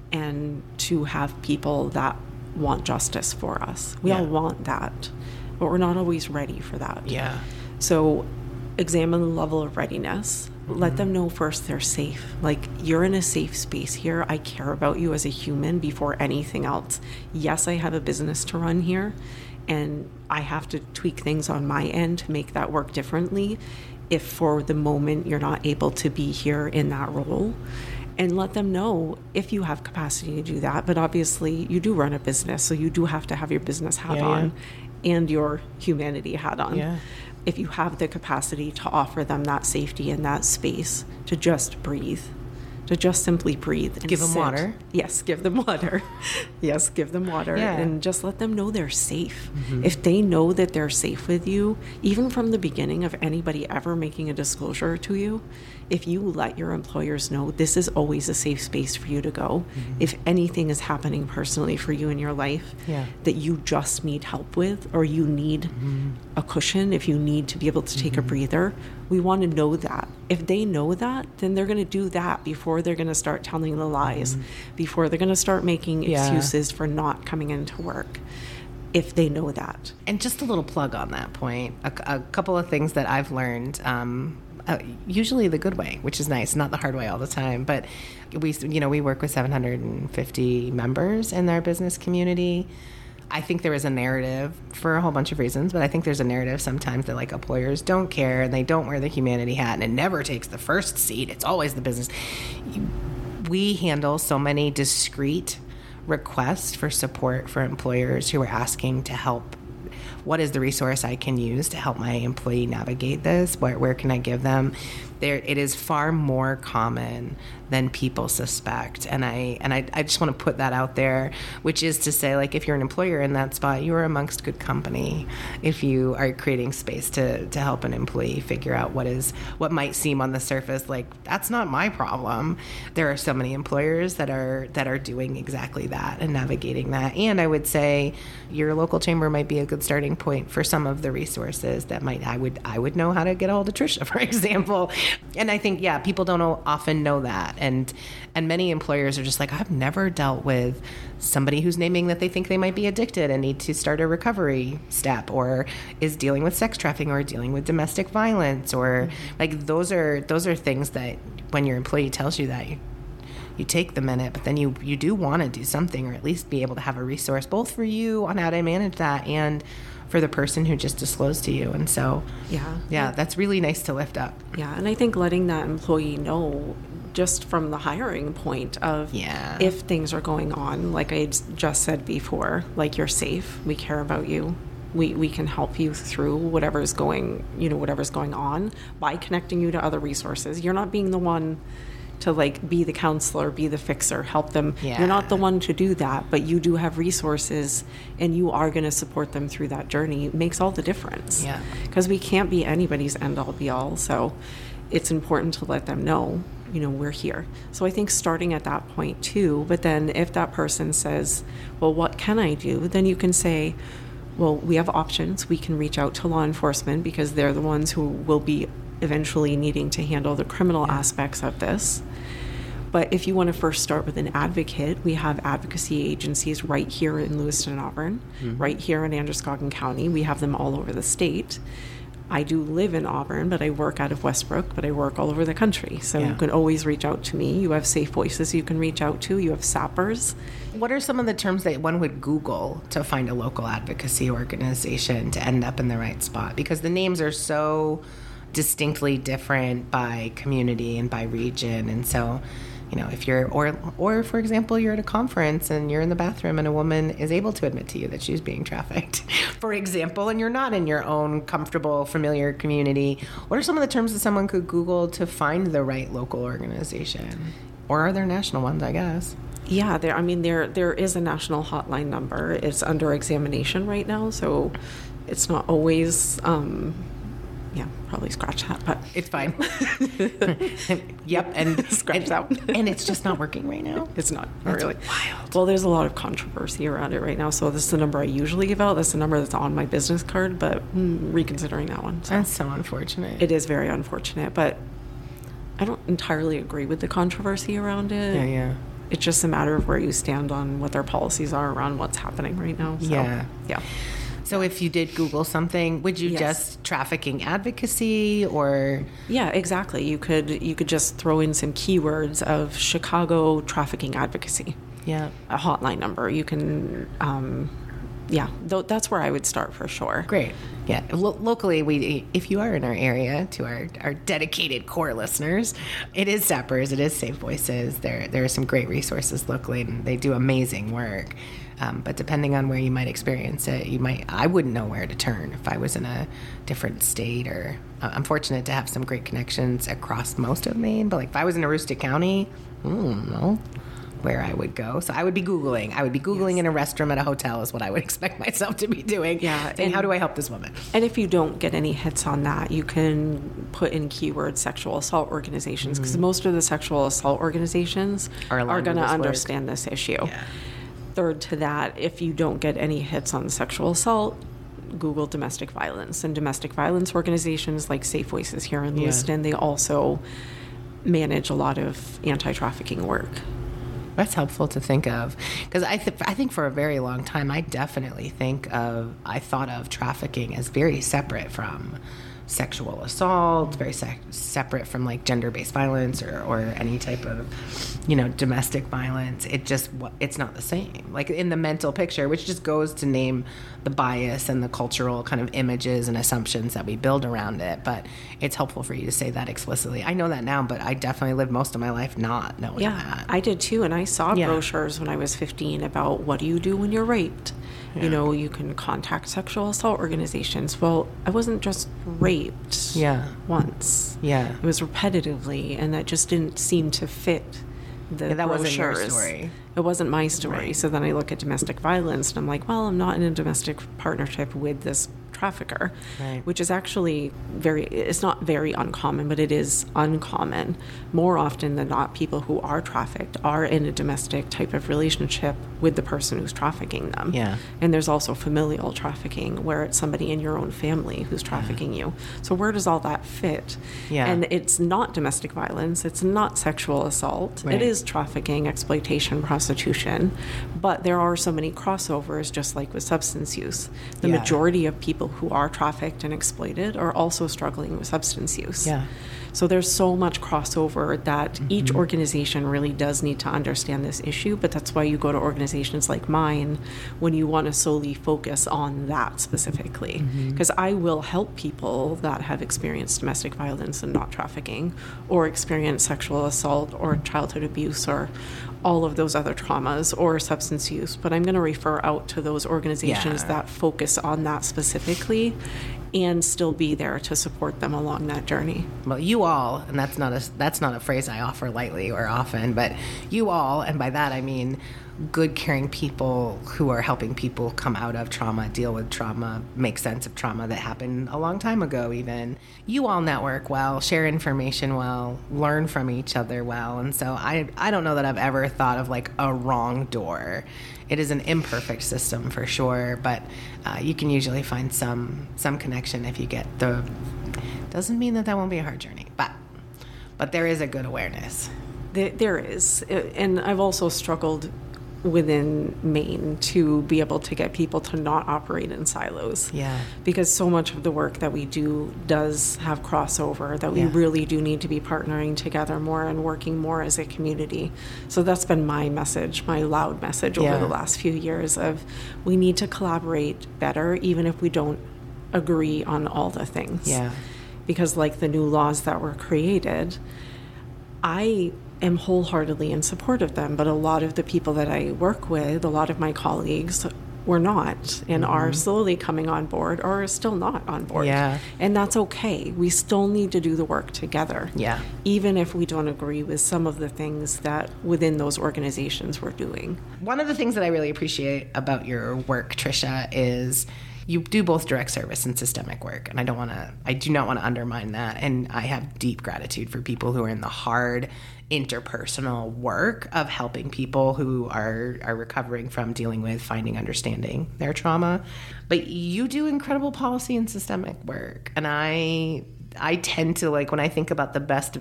and to have people that want justice for us. We yeah. all want that, but we're not always ready for that. Yeah. So examine the level of readiness. Mm-hmm. Let them know first they're safe. Like, you're in a safe space here. I care about you as a human before anything else. Yes, I have a business to run here, and I have to tweak things on my end to make that work differently if for the moment you're not able to be here in that role. And let them know if you have capacity to do that. But obviously, you do run a business, so you do have to have your business hat yeah, on yeah. and your humanity hat on. Yeah. If you have the capacity to offer them that safety and that space to just breathe, to just simply breathe. And give them sit. water. Yes, give them water. yes, give them water. Yeah. And just let them know they're safe. Mm-hmm. If they know that they're safe with you, even from the beginning of anybody ever making a disclosure to you, if you let your employers know this is always a safe space for you to go, mm-hmm. if anything is happening personally for you in your life yeah. that you just need help with, or you need mm-hmm. a cushion, if you need to be able to take mm-hmm. a breather, we want to know that. If they know that, then they're going to do that before they're going to start telling the lies, mm-hmm. before they're going to start making yeah. excuses for not coming into work. If they know that. And just a little plug on that point, a, a couple of things that I've learned, um, uh, usually the good way, which is nice, not the hard way all the time, but we, you know, we work with seven hundred fifty members in our business community. I think there is a narrative for a whole bunch of reasons, but I think there's a narrative sometimes that, like, employers don't care and they don't wear the humanity hat, and it never takes the first seat. It's always the business. We handle so many discrete requests for support for employers who are asking to help. What is the resource I can use to help my employee navigate this? Where, where can I give them? There, it is far more common than people suspect, and I and I, I just want to put that out there, which is to say, like, if you're an employer in that spot, you are amongst good company. If you are creating space to to help an employee figure out what is what might seem on the surface like that's not my problem, there are so many employers that are that are doing exactly that and navigating that. And I would say your local chamber might be a good starting point for some of the resources that might I would I would know how to get a hold of Trisha, for example. And I think, yeah, people don't often know that. And and many employers are just like, I've never dealt with somebody who's naming that they think they might be addicted and need to start a recovery step, or is dealing with sex trafficking, or dealing with domestic violence, or mm-hmm. like those are those are things that when your employee tells you that, you, you take the minute, but then you, you do want to do something, or at least be able to have a resource both for you on how to manage that and for the person who just disclosed to you. And so, yeah, yeah, that's really nice to lift up. Yeah, and I think letting that employee know just from the hiring point of yeah. if things are going on, like I just said before, like, you're safe, we care about you, we we can help you through whatever's going, you know, whatever's going on by connecting you to other resources. You're not being the one to, like, be the counselor, be the fixer, help them. Yeah. You're not the one to do that, but you do have resources, and you are going to support them through that journey. It makes all the difference. Yeah. Because we can't be anybody's end all be all. So it's important to let them know you know, we're here. So I think starting at that point too, but then if that person says, well, what can I do? Then you can say, well, we have options. We can reach out to law enforcement because they're the ones who will be eventually needing to handle the criminal yeah. aspects of this. But if you want to first start with an advocate, we have advocacy agencies right here in Lewiston and Auburn, mm-hmm. right here in Androscoggin County. We have them all over the state. I do live in Auburn, but I work out of Westbrook, but I work all over the country. So yeah. you can always reach out to me. You have Safe Voices you can reach out to. You have SAPPers. What are some of the terms that one would Google to find a local advocacy organization to end up in the right spot? Because the names are so distinctly different by community and by region. And so, you know, if you're, or, or for example, you're at a conference and you're in the bathroom and a woman is able to admit to you that she's being trafficked, for example, and you're not in your own comfortable, familiar community, what are some of the terms that someone could Google to find the right local organization? Or are there national ones, I guess? Yeah, there. I mean, there there is a national hotline number. It's under examination right now, so it's not always... Um, Yeah, probably scratch that, but it's fine. Yep, and scratch and, out. And it's just not working right now. It's not. That's really wild. Well, there's a lot of controversy around it right now. So this is the number I usually give out. That's the number that's on my business card, but mm, reconsidering that one. So. That's so unfortunate. It is very unfortunate, but I don't entirely agree with the controversy around it. Yeah, yeah. It's just a matter of where you stand on what their policies are around what's happening right now. So, yeah. Yeah. So if you did Google something, would you yes. just trafficking advocacy or? Yeah, exactly. You could you could just throw in some keywords of Chicago trafficking advocacy. Yeah. A hotline number. You can, um, yeah, th- that's where I would start for sure. Great. Yeah. Lo- locally, we if you are in our area, to our, our dedicated core listeners, it is SAPPers, it is Safe Voices. There there are some great resources locally, and they do amazing work. Um, but depending on where you might experience it, you might, I wouldn't know where to turn if I was in a different state or, uh, I'm fortunate to have some great connections across most of Maine, but like if I was in Aroostook County, I don't know where I would go. So I would be Googling. I would be Googling yes. in a restroom at a hotel is what I would expect myself to be doing. Yeah. Saying, how do I help this woman? And if you don't get any hits on that, you can put in keyword sexual assault organizations because mm-hmm. most of the sexual assault organizations are, are going to understand work. This issue. Yeah. Third to that, if you don't get any hits on sexual assault, Google domestic violence. And domestic violence organizations like Safe Voices here in Lewiston, yeah. they also manage a lot of anti-trafficking work. That's helpful to think of because I, th- I think for a very long time, I definitely think of, I thought of trafficking as very separate from sexual assault, very se- separate from like gender-based violence or, or any type of, you know, domestic violence. It just, it's not the same. Like in the mental picture, which just goes to name the bias and the cultural kind of images and assumptions that we build around it. But it's helpful for you to say that explicitly. I know that now, but I definitely lived most of my life not knowing yeah, that. I did too. And I saw yeah. brochures when I was fifteen about what do you do when you're raped? Yeah. You know, you can contact sexual assault organizations. Well, I wasn't just raped yeah. once. Yeah. It was repetitively, and that just didn't seem to fit the yeah, that brochures. wasn't your story. It wasn't my story. Right. So then I look at domestic violence, and I'm like, well, I'm not in a domestic partnership with this trafficker, right. which is actually very, it's not very uncommon, but it is uncommon. More often than not, people who are trafficked are in a domestic type of relationship with the person who's trafficking them. Yeah. And there's also familial trafficking where it's somebody in your own family who's trafficking yeah. you. So where does all that fit? Yeah. And it's not domestic violence. It's not sexual assault. Right. It is trafficking, exploitation, prostitution. But there are so many crossovers, just like with substance use. The yeah. majority of people who are trafficked and exploited are also struggling with substance use. Yeah. So there's so much crossover that mm-hmm. each organization really does need to understand this issue, but that's why you go to organizations like mine when you want to solely focus on that specifically. Because mm-hmm. I will help people that have experienced domestic violence and not trafficking, or experienced sexual assault or childhood abuse or all of those other traumas or substance use, but I'm going to refer out to those organizations yeah. that focus on that specifically and still be there to support them along that journey. Well, you all, and that's not a that's not a phrase I offer lightly or often, but you all, and by that I mean good, caring people who are helping people come out of trauma, deal with trauma, make sense of trauma that happened a long time ago even. You all network well, share information well, learn from each other well. And so I, I don't know that I've ever thought of like a wrong door. It is an imperfect system for sure, but uh, you can usually find some some connection if you get the... Doesn't mean that that won't be a hard journey, but but there is a good awareness. There, there is. And I've also struggled within Maine to be able to get people to not operate in silos. Yeah. Because so much of the work that we do does have crossover, that we Yeah. really do need to be partnering together more and working more as a community. So that's been my message, my loud message over Yeah. the last few years of we need to collaborate better, even if we don't agree on all the things. Yeah. Because like the new laws that were created, I am wholeheartedly in support of them, but a lot of the people that I work with, a lot of my colleagues were not and Mm-hmm. are slowly coming on board or are still not on board. Yeah. And that's okay. We still need to do the work together. Yeah. Even if we don't agree with some of the things that within those organizations we're doing. One of the things that I really appreciate about your work, Tricia, is you do both direct service and systemic work, and I don't want to, I do not want to undermine that. And I have deep gratitude for people who are in the hard interpersonal work of helping people who are are recovering from dealing with, finding, understanding their trauma. But you do incredible policy and systemic work, and I I tend to, like, when I think about the best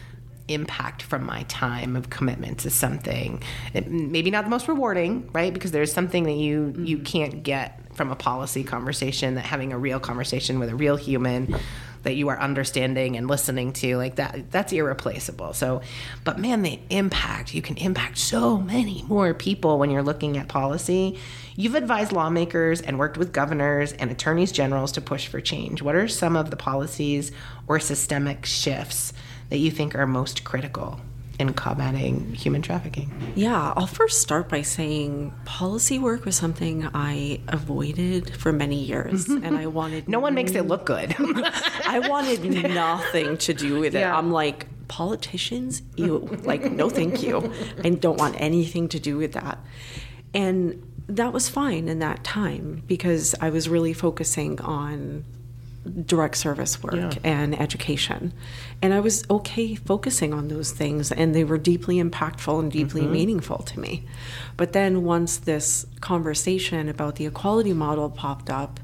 impact from my time of commitment to something, it, maybe not the most rewarding, right? Because there's something that you mm-hmm. you can't get from a policy conversation, that having a real conversation with a real human that you are understanding and listening to, like that, that's irreplaceable. So, but man, the impact, you can impact so many more people when you're looking at policy. You've advised lawmakers and worked with governors and attorneys generals to push for change. What are some of the policies or systemic shifts that you think are most critical in combating human trafficking? Yeah, I'll first start by saying policy work was something I avoided for many years, and I wanted... No one makes it look good. I wanted nothing to do with it. Yeah. I'm like, politicians? Ew. Like, no thank you. I don't want anything to do with that. And that was fine in that time because I was really focusing on direct service work Yeah. and education. And I was okay focusing on those things, and they were deeply impactful and deeply mm-hmm. meaningful to me. But then once this conversation about the equality model popped up,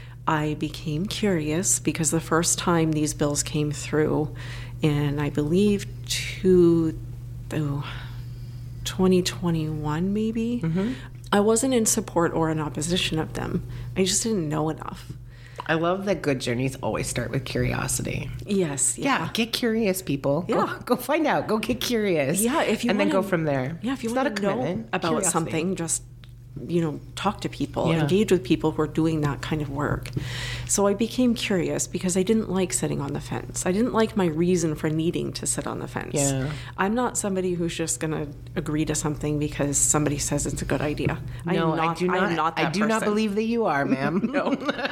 I became curious because the first time these bills came through in, I believe, two, oh, twenty twenty-one maybe, mm-hmm. I wasn't in support or in opposition of them. I just didn't know enough. I love that good journeys always start with curiosity. Yes. Yeah. Yeah, get curious, people. Yeah. Go, go find out. Go get curious. Yeah, if you and wanna, then go from there. Yeah, if you it's want not a to know commitment. about Curiosity. something, just you know, talk to people, Yeah. engage with people who are doing that kind of work. So I became curious because I didn't like sitting on the fence. I didn't like my reason for needing to sit on the fence. Yeah. I'm not somebody who's just going to agree to something because somebody says it's a good idea. No, I'm not, I do not. I am not that I do not person. believe that you are, ma'am. No,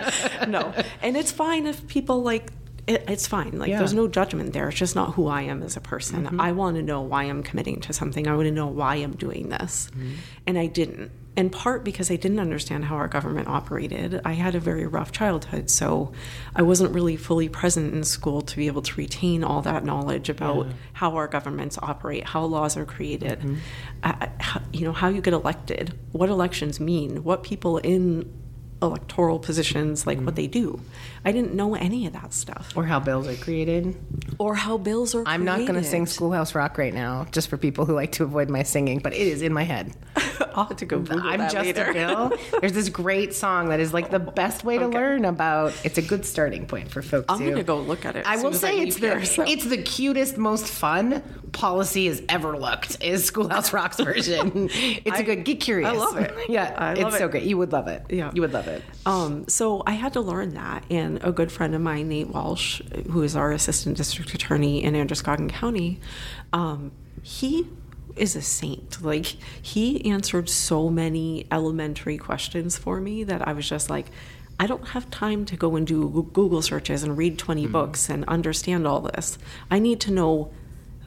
no. And it's fine if people like. It, it's fine. Like, Yeah. there's no judgment there. It's just not who I am as a person. Mm-hmm. I want to know why I'm committing to something. I want to know why I'm doing this. Mm-hmm. And I didn't. In part because I didn't understand how our government operated. I had a very rough childhood, so I wasn't really fully present in school to be able to retain all that knowledge about Yeah. how our governments operate, how laws are created, Mm-hmm. uh, how, you know, how you get elected, what elections mean, what people in electoral positions, like Mm-hmm. what they do. I didn't know any of that stuff. Or how bills are created. Or how bills are I'm not going to created. sing Schoolhouse Rock right now, just for people who like to avoid my singing, but it is in my head. I'll have to go Google I'm that just later. a Bill. There's this great song that is like the best way to Okay. learn about. It's a good starting point for folks. I'm who- going to go look at it. I as will soon as say I it's leave the here, so. it's the cutest, most fun policy has ever looked. Is Schoolhouse Rock's version? It's a I- good. Get curious. I love it. Yeah, I love it's so it. great. You would love it. Yeah. you would love it. Um, so I had to learn that, and a good friend of mine, Nate Walsh, who is our assistant district attorney in Androscoggin County, um, he is a saint. Like, he answered so many elementary questions for me that I was just like, I don't have time to go and do Google searches and read twenty mm-hmm. books and understand all this. I need to know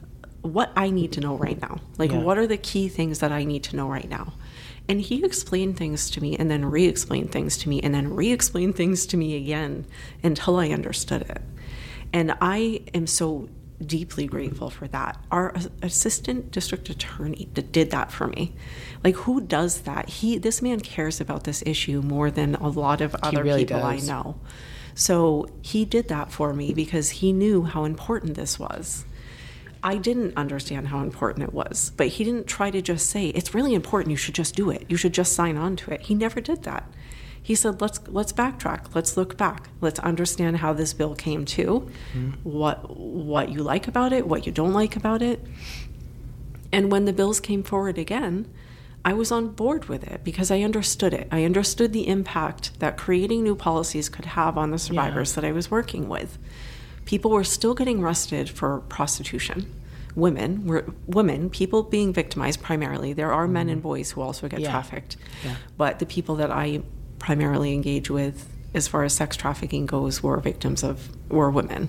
what I need to know right now. Like, Yeah. what are the key things that I need to know right now? And he explained things to me and then re-explained things to me and then re-explained things to me again until I understood it. And I am so deeply grateful for that. Our assistant district attorney did that for me. Like, who does that? He, this man cares about this issue more than a lot of other really people does. I know. So he did that for me because he knew how important this was. I didn't understand how important it was, but he didn't try to just say, it's really important, you should just do it. You should just sign on to it. He never did that. He said, let's let's backtrack. Let's look back. Let's understand how this bill came to, mm-hmm. what what you like about it, what you don't like about it. And when the bills came forward again, I was on board with it because I understood it. I understood the impact that creating new policies could have on the survivors yeah. that I was working with. People were still getting arrested for prostitution. Women were women, people being victimized primarily. There are mm-hmm. men and boys who also get yeah. trafficked. Yeah. But the people that I primarily engage with as far as sex trafficking goes were victims of were women.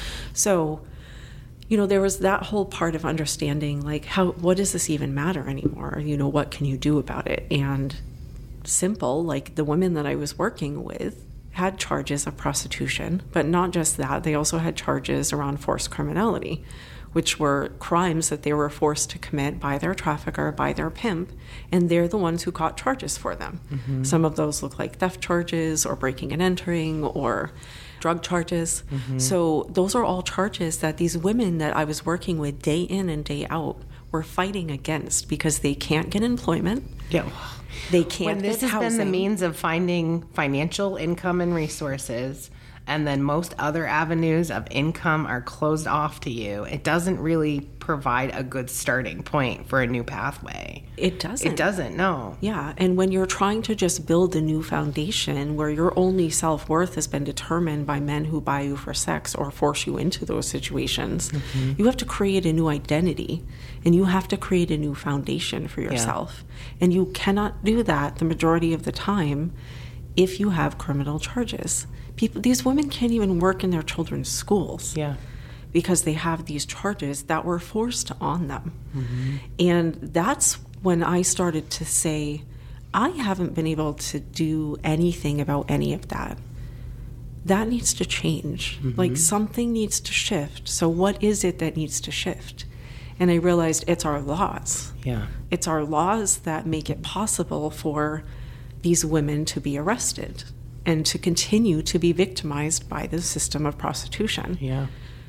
So, you know, there was that whole part of understanding, like, how, what does this even matter anymore? You know, what can you do about it? And simple, like the women that I was working with had charges of prostitution, but not just that, they also had charges around forced criminality, which were crimes that they were forced to commit by their trafficker, by their pimp, and they're the ones who got charges for them. Mm-hmm. Some of those look like theft charges or breaking and entering or drug charges. Mm-hmm. So those are all charges that these women that I was working with day in and day out were fighting against because they can't get employment. Yeah. They can't When this get has housing. been the means of finding financial income and resources, and then most other avenues of income are closed off to you, it doesn't really provide a good starting point for a new pathway. It doesn't. It doesn't, no. Yeah, and when you're trying to just build a new foundation where your only self-worth has been determined by men who buy you for sex or force you into those situations, mm-hmm. you have to create a new identity, and you have to create a new foundation for yourself. Yeah. And you cannot do that the majority of the time if you have criminal charges. People, these women can't even work in their children's schools. Yeah. Because they have these charges that were forced on them. Mm-hmm. And that's when I started to say, I haven't been able to do anything about any of that. That needs to change. Mm-hmm. Like, something needs to shift. So what is it that needs to shift? And I realized it's our laws. Yeah. It's our laws that make it possible for these women to be arrested and to continue to be victimized by the system of prostitution. Yeah.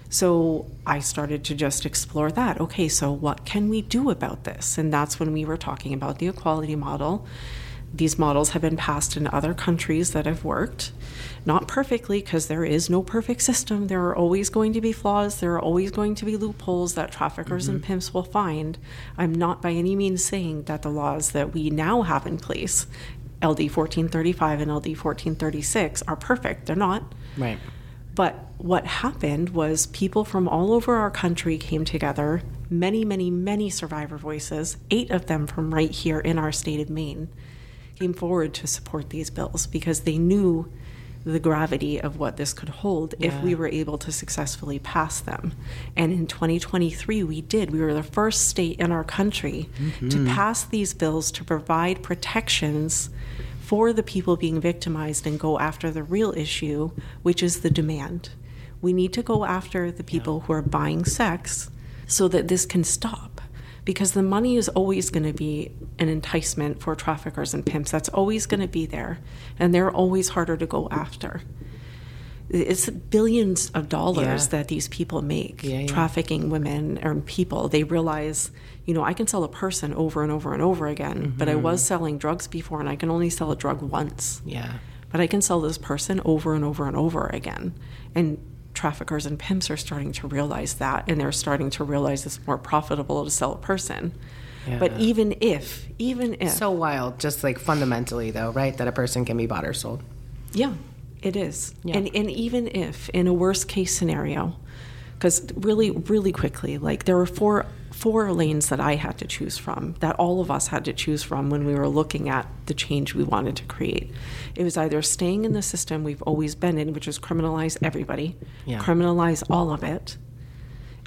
So I started to just explore that. Okay, so what can we do about this? And that's when we were talking about the equality model. These models have been passed in other countries that have worked. Not perfectly, because there is no perfect system. There are always going to be flaws. There are always going to be loopholes that traffickers mm-hmm. and pimps will find. I'm not by any means saying that the laws that we now have in place, L D fourteen thirty-five and L D fourteen thirty-six, are perfect. They're not. Right. But what happened was people from all over our country came together, many, many, many survivor voices, eight of them from right here in our state of Maine, came forward to support these bills because they knew the gravity of what this could hold yeah. if we were able to successfully pass them. And in twenty twenty-three, we did. We were the first state in our country mm-hmm. to pass these bills to provide protections for the people being victimized and go after the real issue, which is the demand. We need to go after the people yeah. who are buying sex so that this can stop. Because the money is always going to be an enticement for traffickers and pimps. That's always going to be there. And they're always harder to go after. It's billions of dollars yeah. that these people make yeah, yeah. trafficking women or people. They realize, you know, I can sell a person over and over and over again, mm-hmm. but I was selling drugs before and I can only sell a drug once. Yeah. But I can sell this person over and over and over again. And traffickers and pimps are starting to realize that, and they're starting to realize it's more profitable to sell a person. Yeah. But even if, even if... So wild, just like fundamentally though, right? That a person can be bought or sold. Yeah. It is. Yeah. And and even if, in a worst case scenario, because really, really quickly, like there were four four lanes that I had to choose from, that all of us had to choose from when we were looking at the change we wanted to create. It was either staying in the system we've always been in, which is criminalize everybody, yeah. criminalize all of it,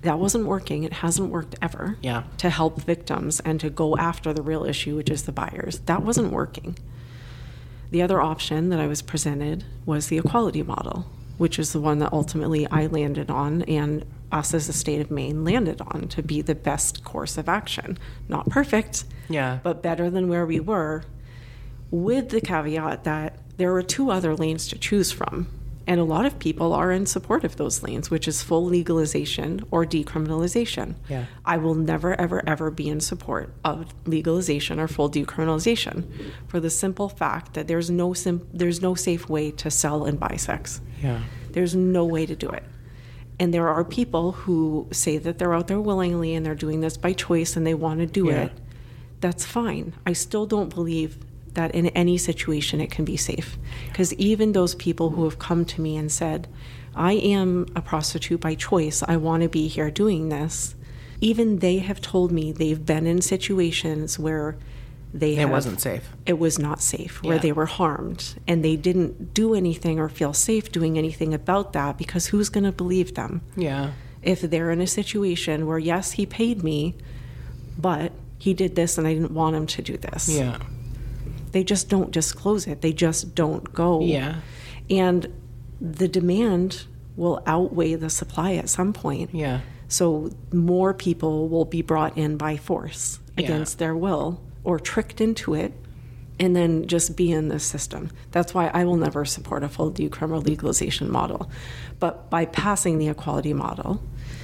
That wasn't working. It hasn't worked ever. Yeah. To help victims and to go after the real issue, which is the buyers. That wasn't working. The other option that I was presented was the equality model, which is the one that ultimately I landed on and us as the state of Maine landed on to be the best course of action. Not perfect, Yeah. but better than where we were, with the caveat that there were two other lanes to choose from. And a lot of people are in support of those lanes, which is full legalization or decriminalization. Yeah. I will never, ever, ever be in support of legalization or full decriminalization for the simple fact that there's no sim- there's no safe way to sell and buy sex. Yeah. There's no way to do it. And there are people who say that they're out there willingly and they're doing this by choice and they want to do Yeah. it. That's fine. I still don't believe that in any situation it can be safe. Because even those people who have come to me and said, I am a prostitute by choice, I want to be here doing this, even they have told me they've been in situations where they It have, wasn't safe. It was not safe, where Yeah. they were harmed, and they didn't do anything or feel safe doing anything about that, because who's going to believe them? Yeah. If they're in a situation where, yes, he paid me, but he did this and I didn't want him to do this. Yeah. They just don't disclose it. They just don't go. Yeah. And the demand will outweigh the supply at some point. Yeah. So more people will be brought in by force Yeah. against their will or tricked into it and then just be in this system. That's why I will never support a full decriminal legalization model. But by passing the equality model,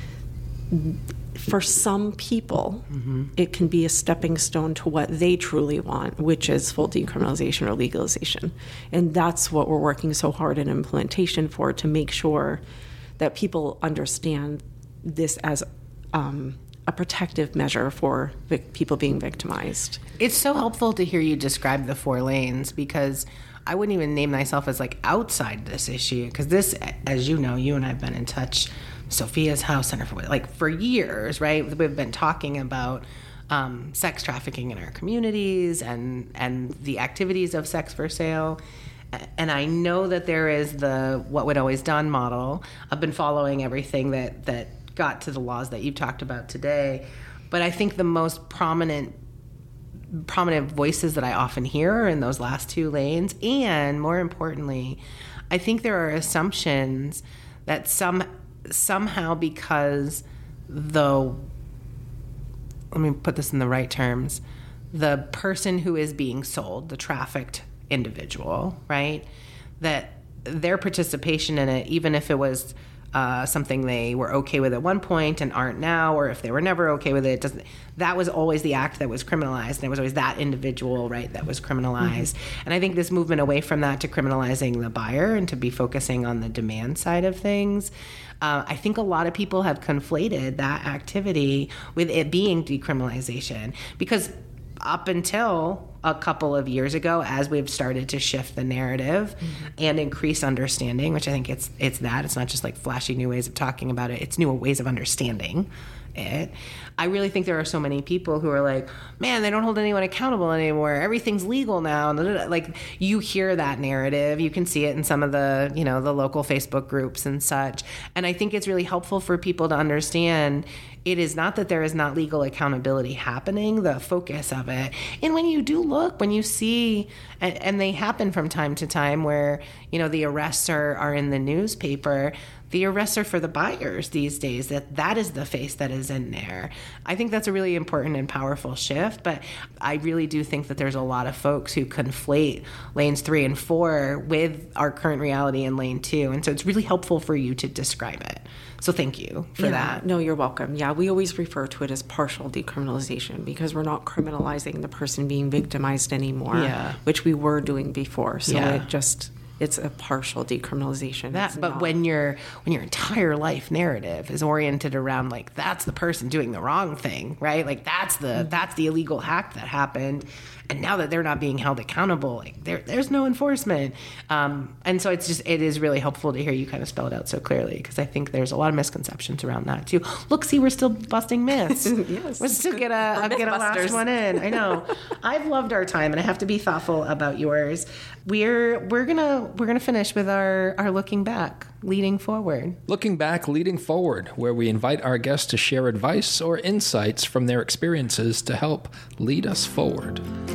for some people, mm-hmm. it can be a stepping stone to what they truly want, which is full decriminalization or legalization. And that's what we're working so hard in implementation for, to make sure that people understand this as um, a protective measure for vic- people being victimized. It's so helpful to hear you describe the four lanes, because I wouldn't even name myself as like outside this issue, because this, as you know, you and I have been in touch, Sophia's House Center for like for years, right? We've been talking about um, sex trafficking in our communities and and the activities of sex for sale. And I know that there is the what would always done model. I've been following everything that that got to the laws that you talked about today, but I think the most prominent prominent voices that I often hear are in those last two lanes. And more importantly, I think there are assumptions that some somehow, because the, let me put this in the right terms, the person who is being sold, the trafficked individual, right, that their participation in it, even if it was uh, something they were okay with at one point and aren't now, or if they were never okay with it, doesn't, that was always the act that was criminalized, and it was always that individual, right, that was criminalized. Mm-hmm. And I think this movement away from that to criminalizing the buyer and to be focusing on the demand side of things, uh, I think a lot of people have conflated that activity with it being decriminalization, because up until a couple of years ago, as we've started to shift the narrative mm-hmm. and increase understanding, which I think it's it's that, it's not just like flashy new ways of talking about it, it's newer ways of understanding it. I really think there are so many people who are like, man, they don't hold anyone accountable anymore. Everything's legal now. Like, you hear that narrative. You can see it in some of the, you know, the local Facebook groups and such. And I think it's really helpful for people to understand it is not that there is not legal accountability happening, the focus of it. And when you do look, when you see, and, and they happen from time to time where, you know, the arrests are, are in the newspaper, the arrests are for the buyers these days, that that is the face that is in there. I think that's a really important and powerful shift, but I really do think that there's a lot of folks who conflate lanes three and four with our current reality in lane two. And so it's really helpful for you to describe it. So thank you for yeah, that. No, you're welcome. Yeah, we always refer to it as partial decriminalization because we're not criminalizing the person being victimized anymore, yeah. which we were doing before. So yeah. it just... it's a partial decriminalization. That, it's but not. when your when your entire life narrative is oriented around like that's the person doing the wrong thing, right? Like that's the mm-hmm. that's the illegal hack that happened, and now that they're not being held accountable, like there there's no enforcement. Um, and so it's just it is really helpful to hear you kind of spell it out so clearly, because I think there's a lot of misconceptions around that too. Look, see, we're still busting myths. Yes, we'll still get a I'll get a last one in. I know. I've loved our time, and I have to be thoughtful about yours. We're we're gonna we're going to finish with our, our looking back, leading forward. Looking back, leading forward, where we invite our guests to share advice or insights from their experiences to help lead us forward.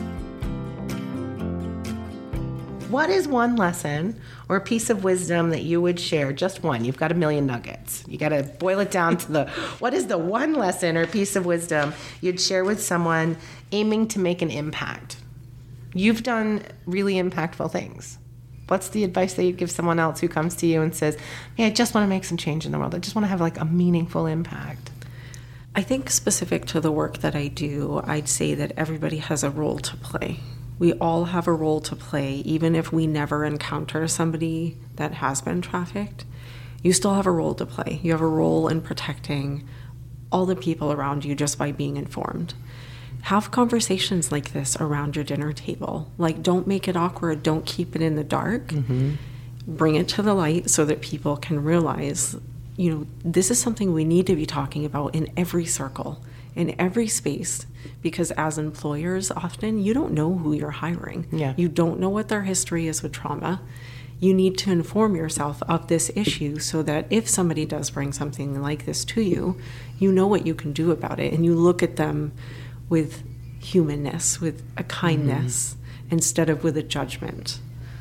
What is one lesson or piece of wisdom that you would share? Just one. You've got a million nuggets. You got to boil it down to the, what is the one lesson or piece of wisdom you'd share with someone aiming to make an impact? You've done really impactful things. What's the advice that you'd give someone else who comes to you and says, hey, I just want to make some change in the world. I just want to have like a meaningful impact. I think specific to the work that I do, I'd say that everybody has a role to play. We all have a role to play, even if we never encounter somebody that has been trafficked. You still have a role to play. You have a role in protecting all the people around you just by being informed. Have conversations like this around your dinner table. Like, don't make it awkward. Don't keep it in the dark. Mm-hmm. Bring it to the light so that people can realize, you know, this is something we need to be talking about in every circle, in every space, because as employers, often you don't know who you're hiring. Yeah. You don't know what their history is with trauma. You need to inform yourself of this issue so that if somebody does bring something like this to you, you know what you can do about it, and you look at them with humanness, with a kindness, mm-hmm. instead of with a judgment.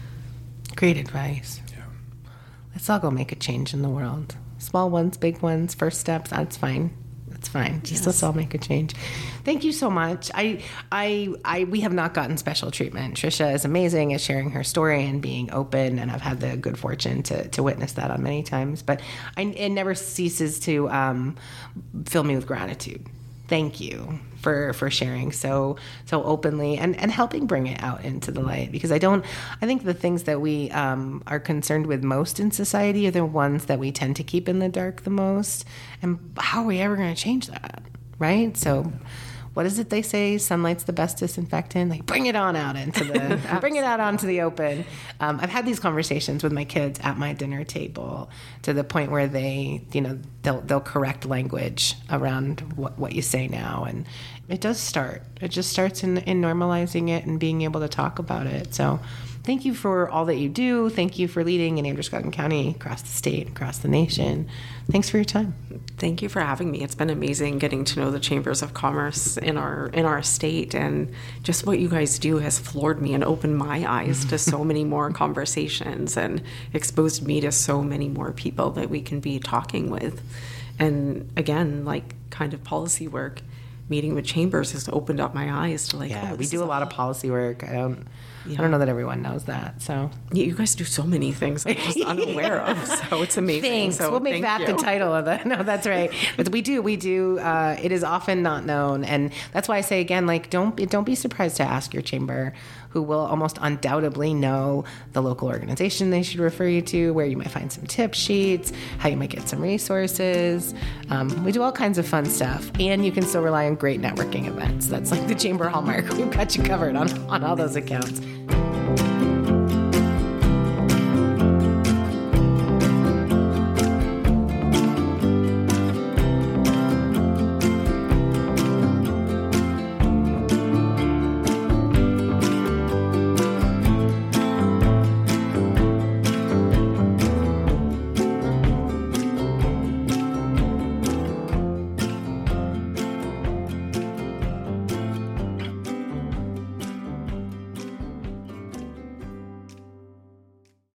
Great advice. Yeah. Let's all go make a change in the world. Small ones, big ones, first steps, that's fine. That's fine. Just yes. Let's all make a change. Thank you so much. I, I, I, we have not gotten special treatment. Trisha is amazing at sharing her story and being open, and I've had the good fortune to, to witness that on many times. But I, it never ceases to um, fill me with gratitude. Thank you for, for sharing so so openly and, and helping bring it out into the light. Because I don't, I think the things that we um, are concerned with most in society are the ones that we tend to keep in the dark the most. And how are we ever going to change that, right? So what is it they say? Sunlight's the best disinfectant. Like, bring it on out into the, bring it out onto the open. Um, I've had these conversations with my kids at my dinner table to the point where they, you know, they'll they'll correct language around what, what you say now, and it does start. It just starts in in normalizing it and being able to talk about it. So, thank you for all that you do. Thank you for leading in Androscoggin County, across the state, across the nation. Thanks for your time. Thank you for having me. It's been amazing getting to know the chambers of commerce in our in our state, and just what you guys do has floored me and opened my eyes to so many more conversations and exposed me to so many more people that we can be talking with. And again, like kind of policy work, meeting with chambers has opened up my eyes to like, yeah, oh, we do a lot of policy work. I don't Yeah. I don't know that everyone knows that. So yeah, you guys do so many things I'm just unaware of. So it's amazing. Thanks. So we'll make that you. the title of the. No, that's right. But we do. We do. Uh, it is often not known, and that's why I say again, like, don't be, don't be surprised to ask your chamber, who will almost undoubtedly know the local organization they should refer you to, where you might find some tip sheets, how you might get some resources. Um, we do all kinds of fun stuff, and you can still rely on great networking events. That's like the chamber hallmark. We've got you covered on on all those accounts.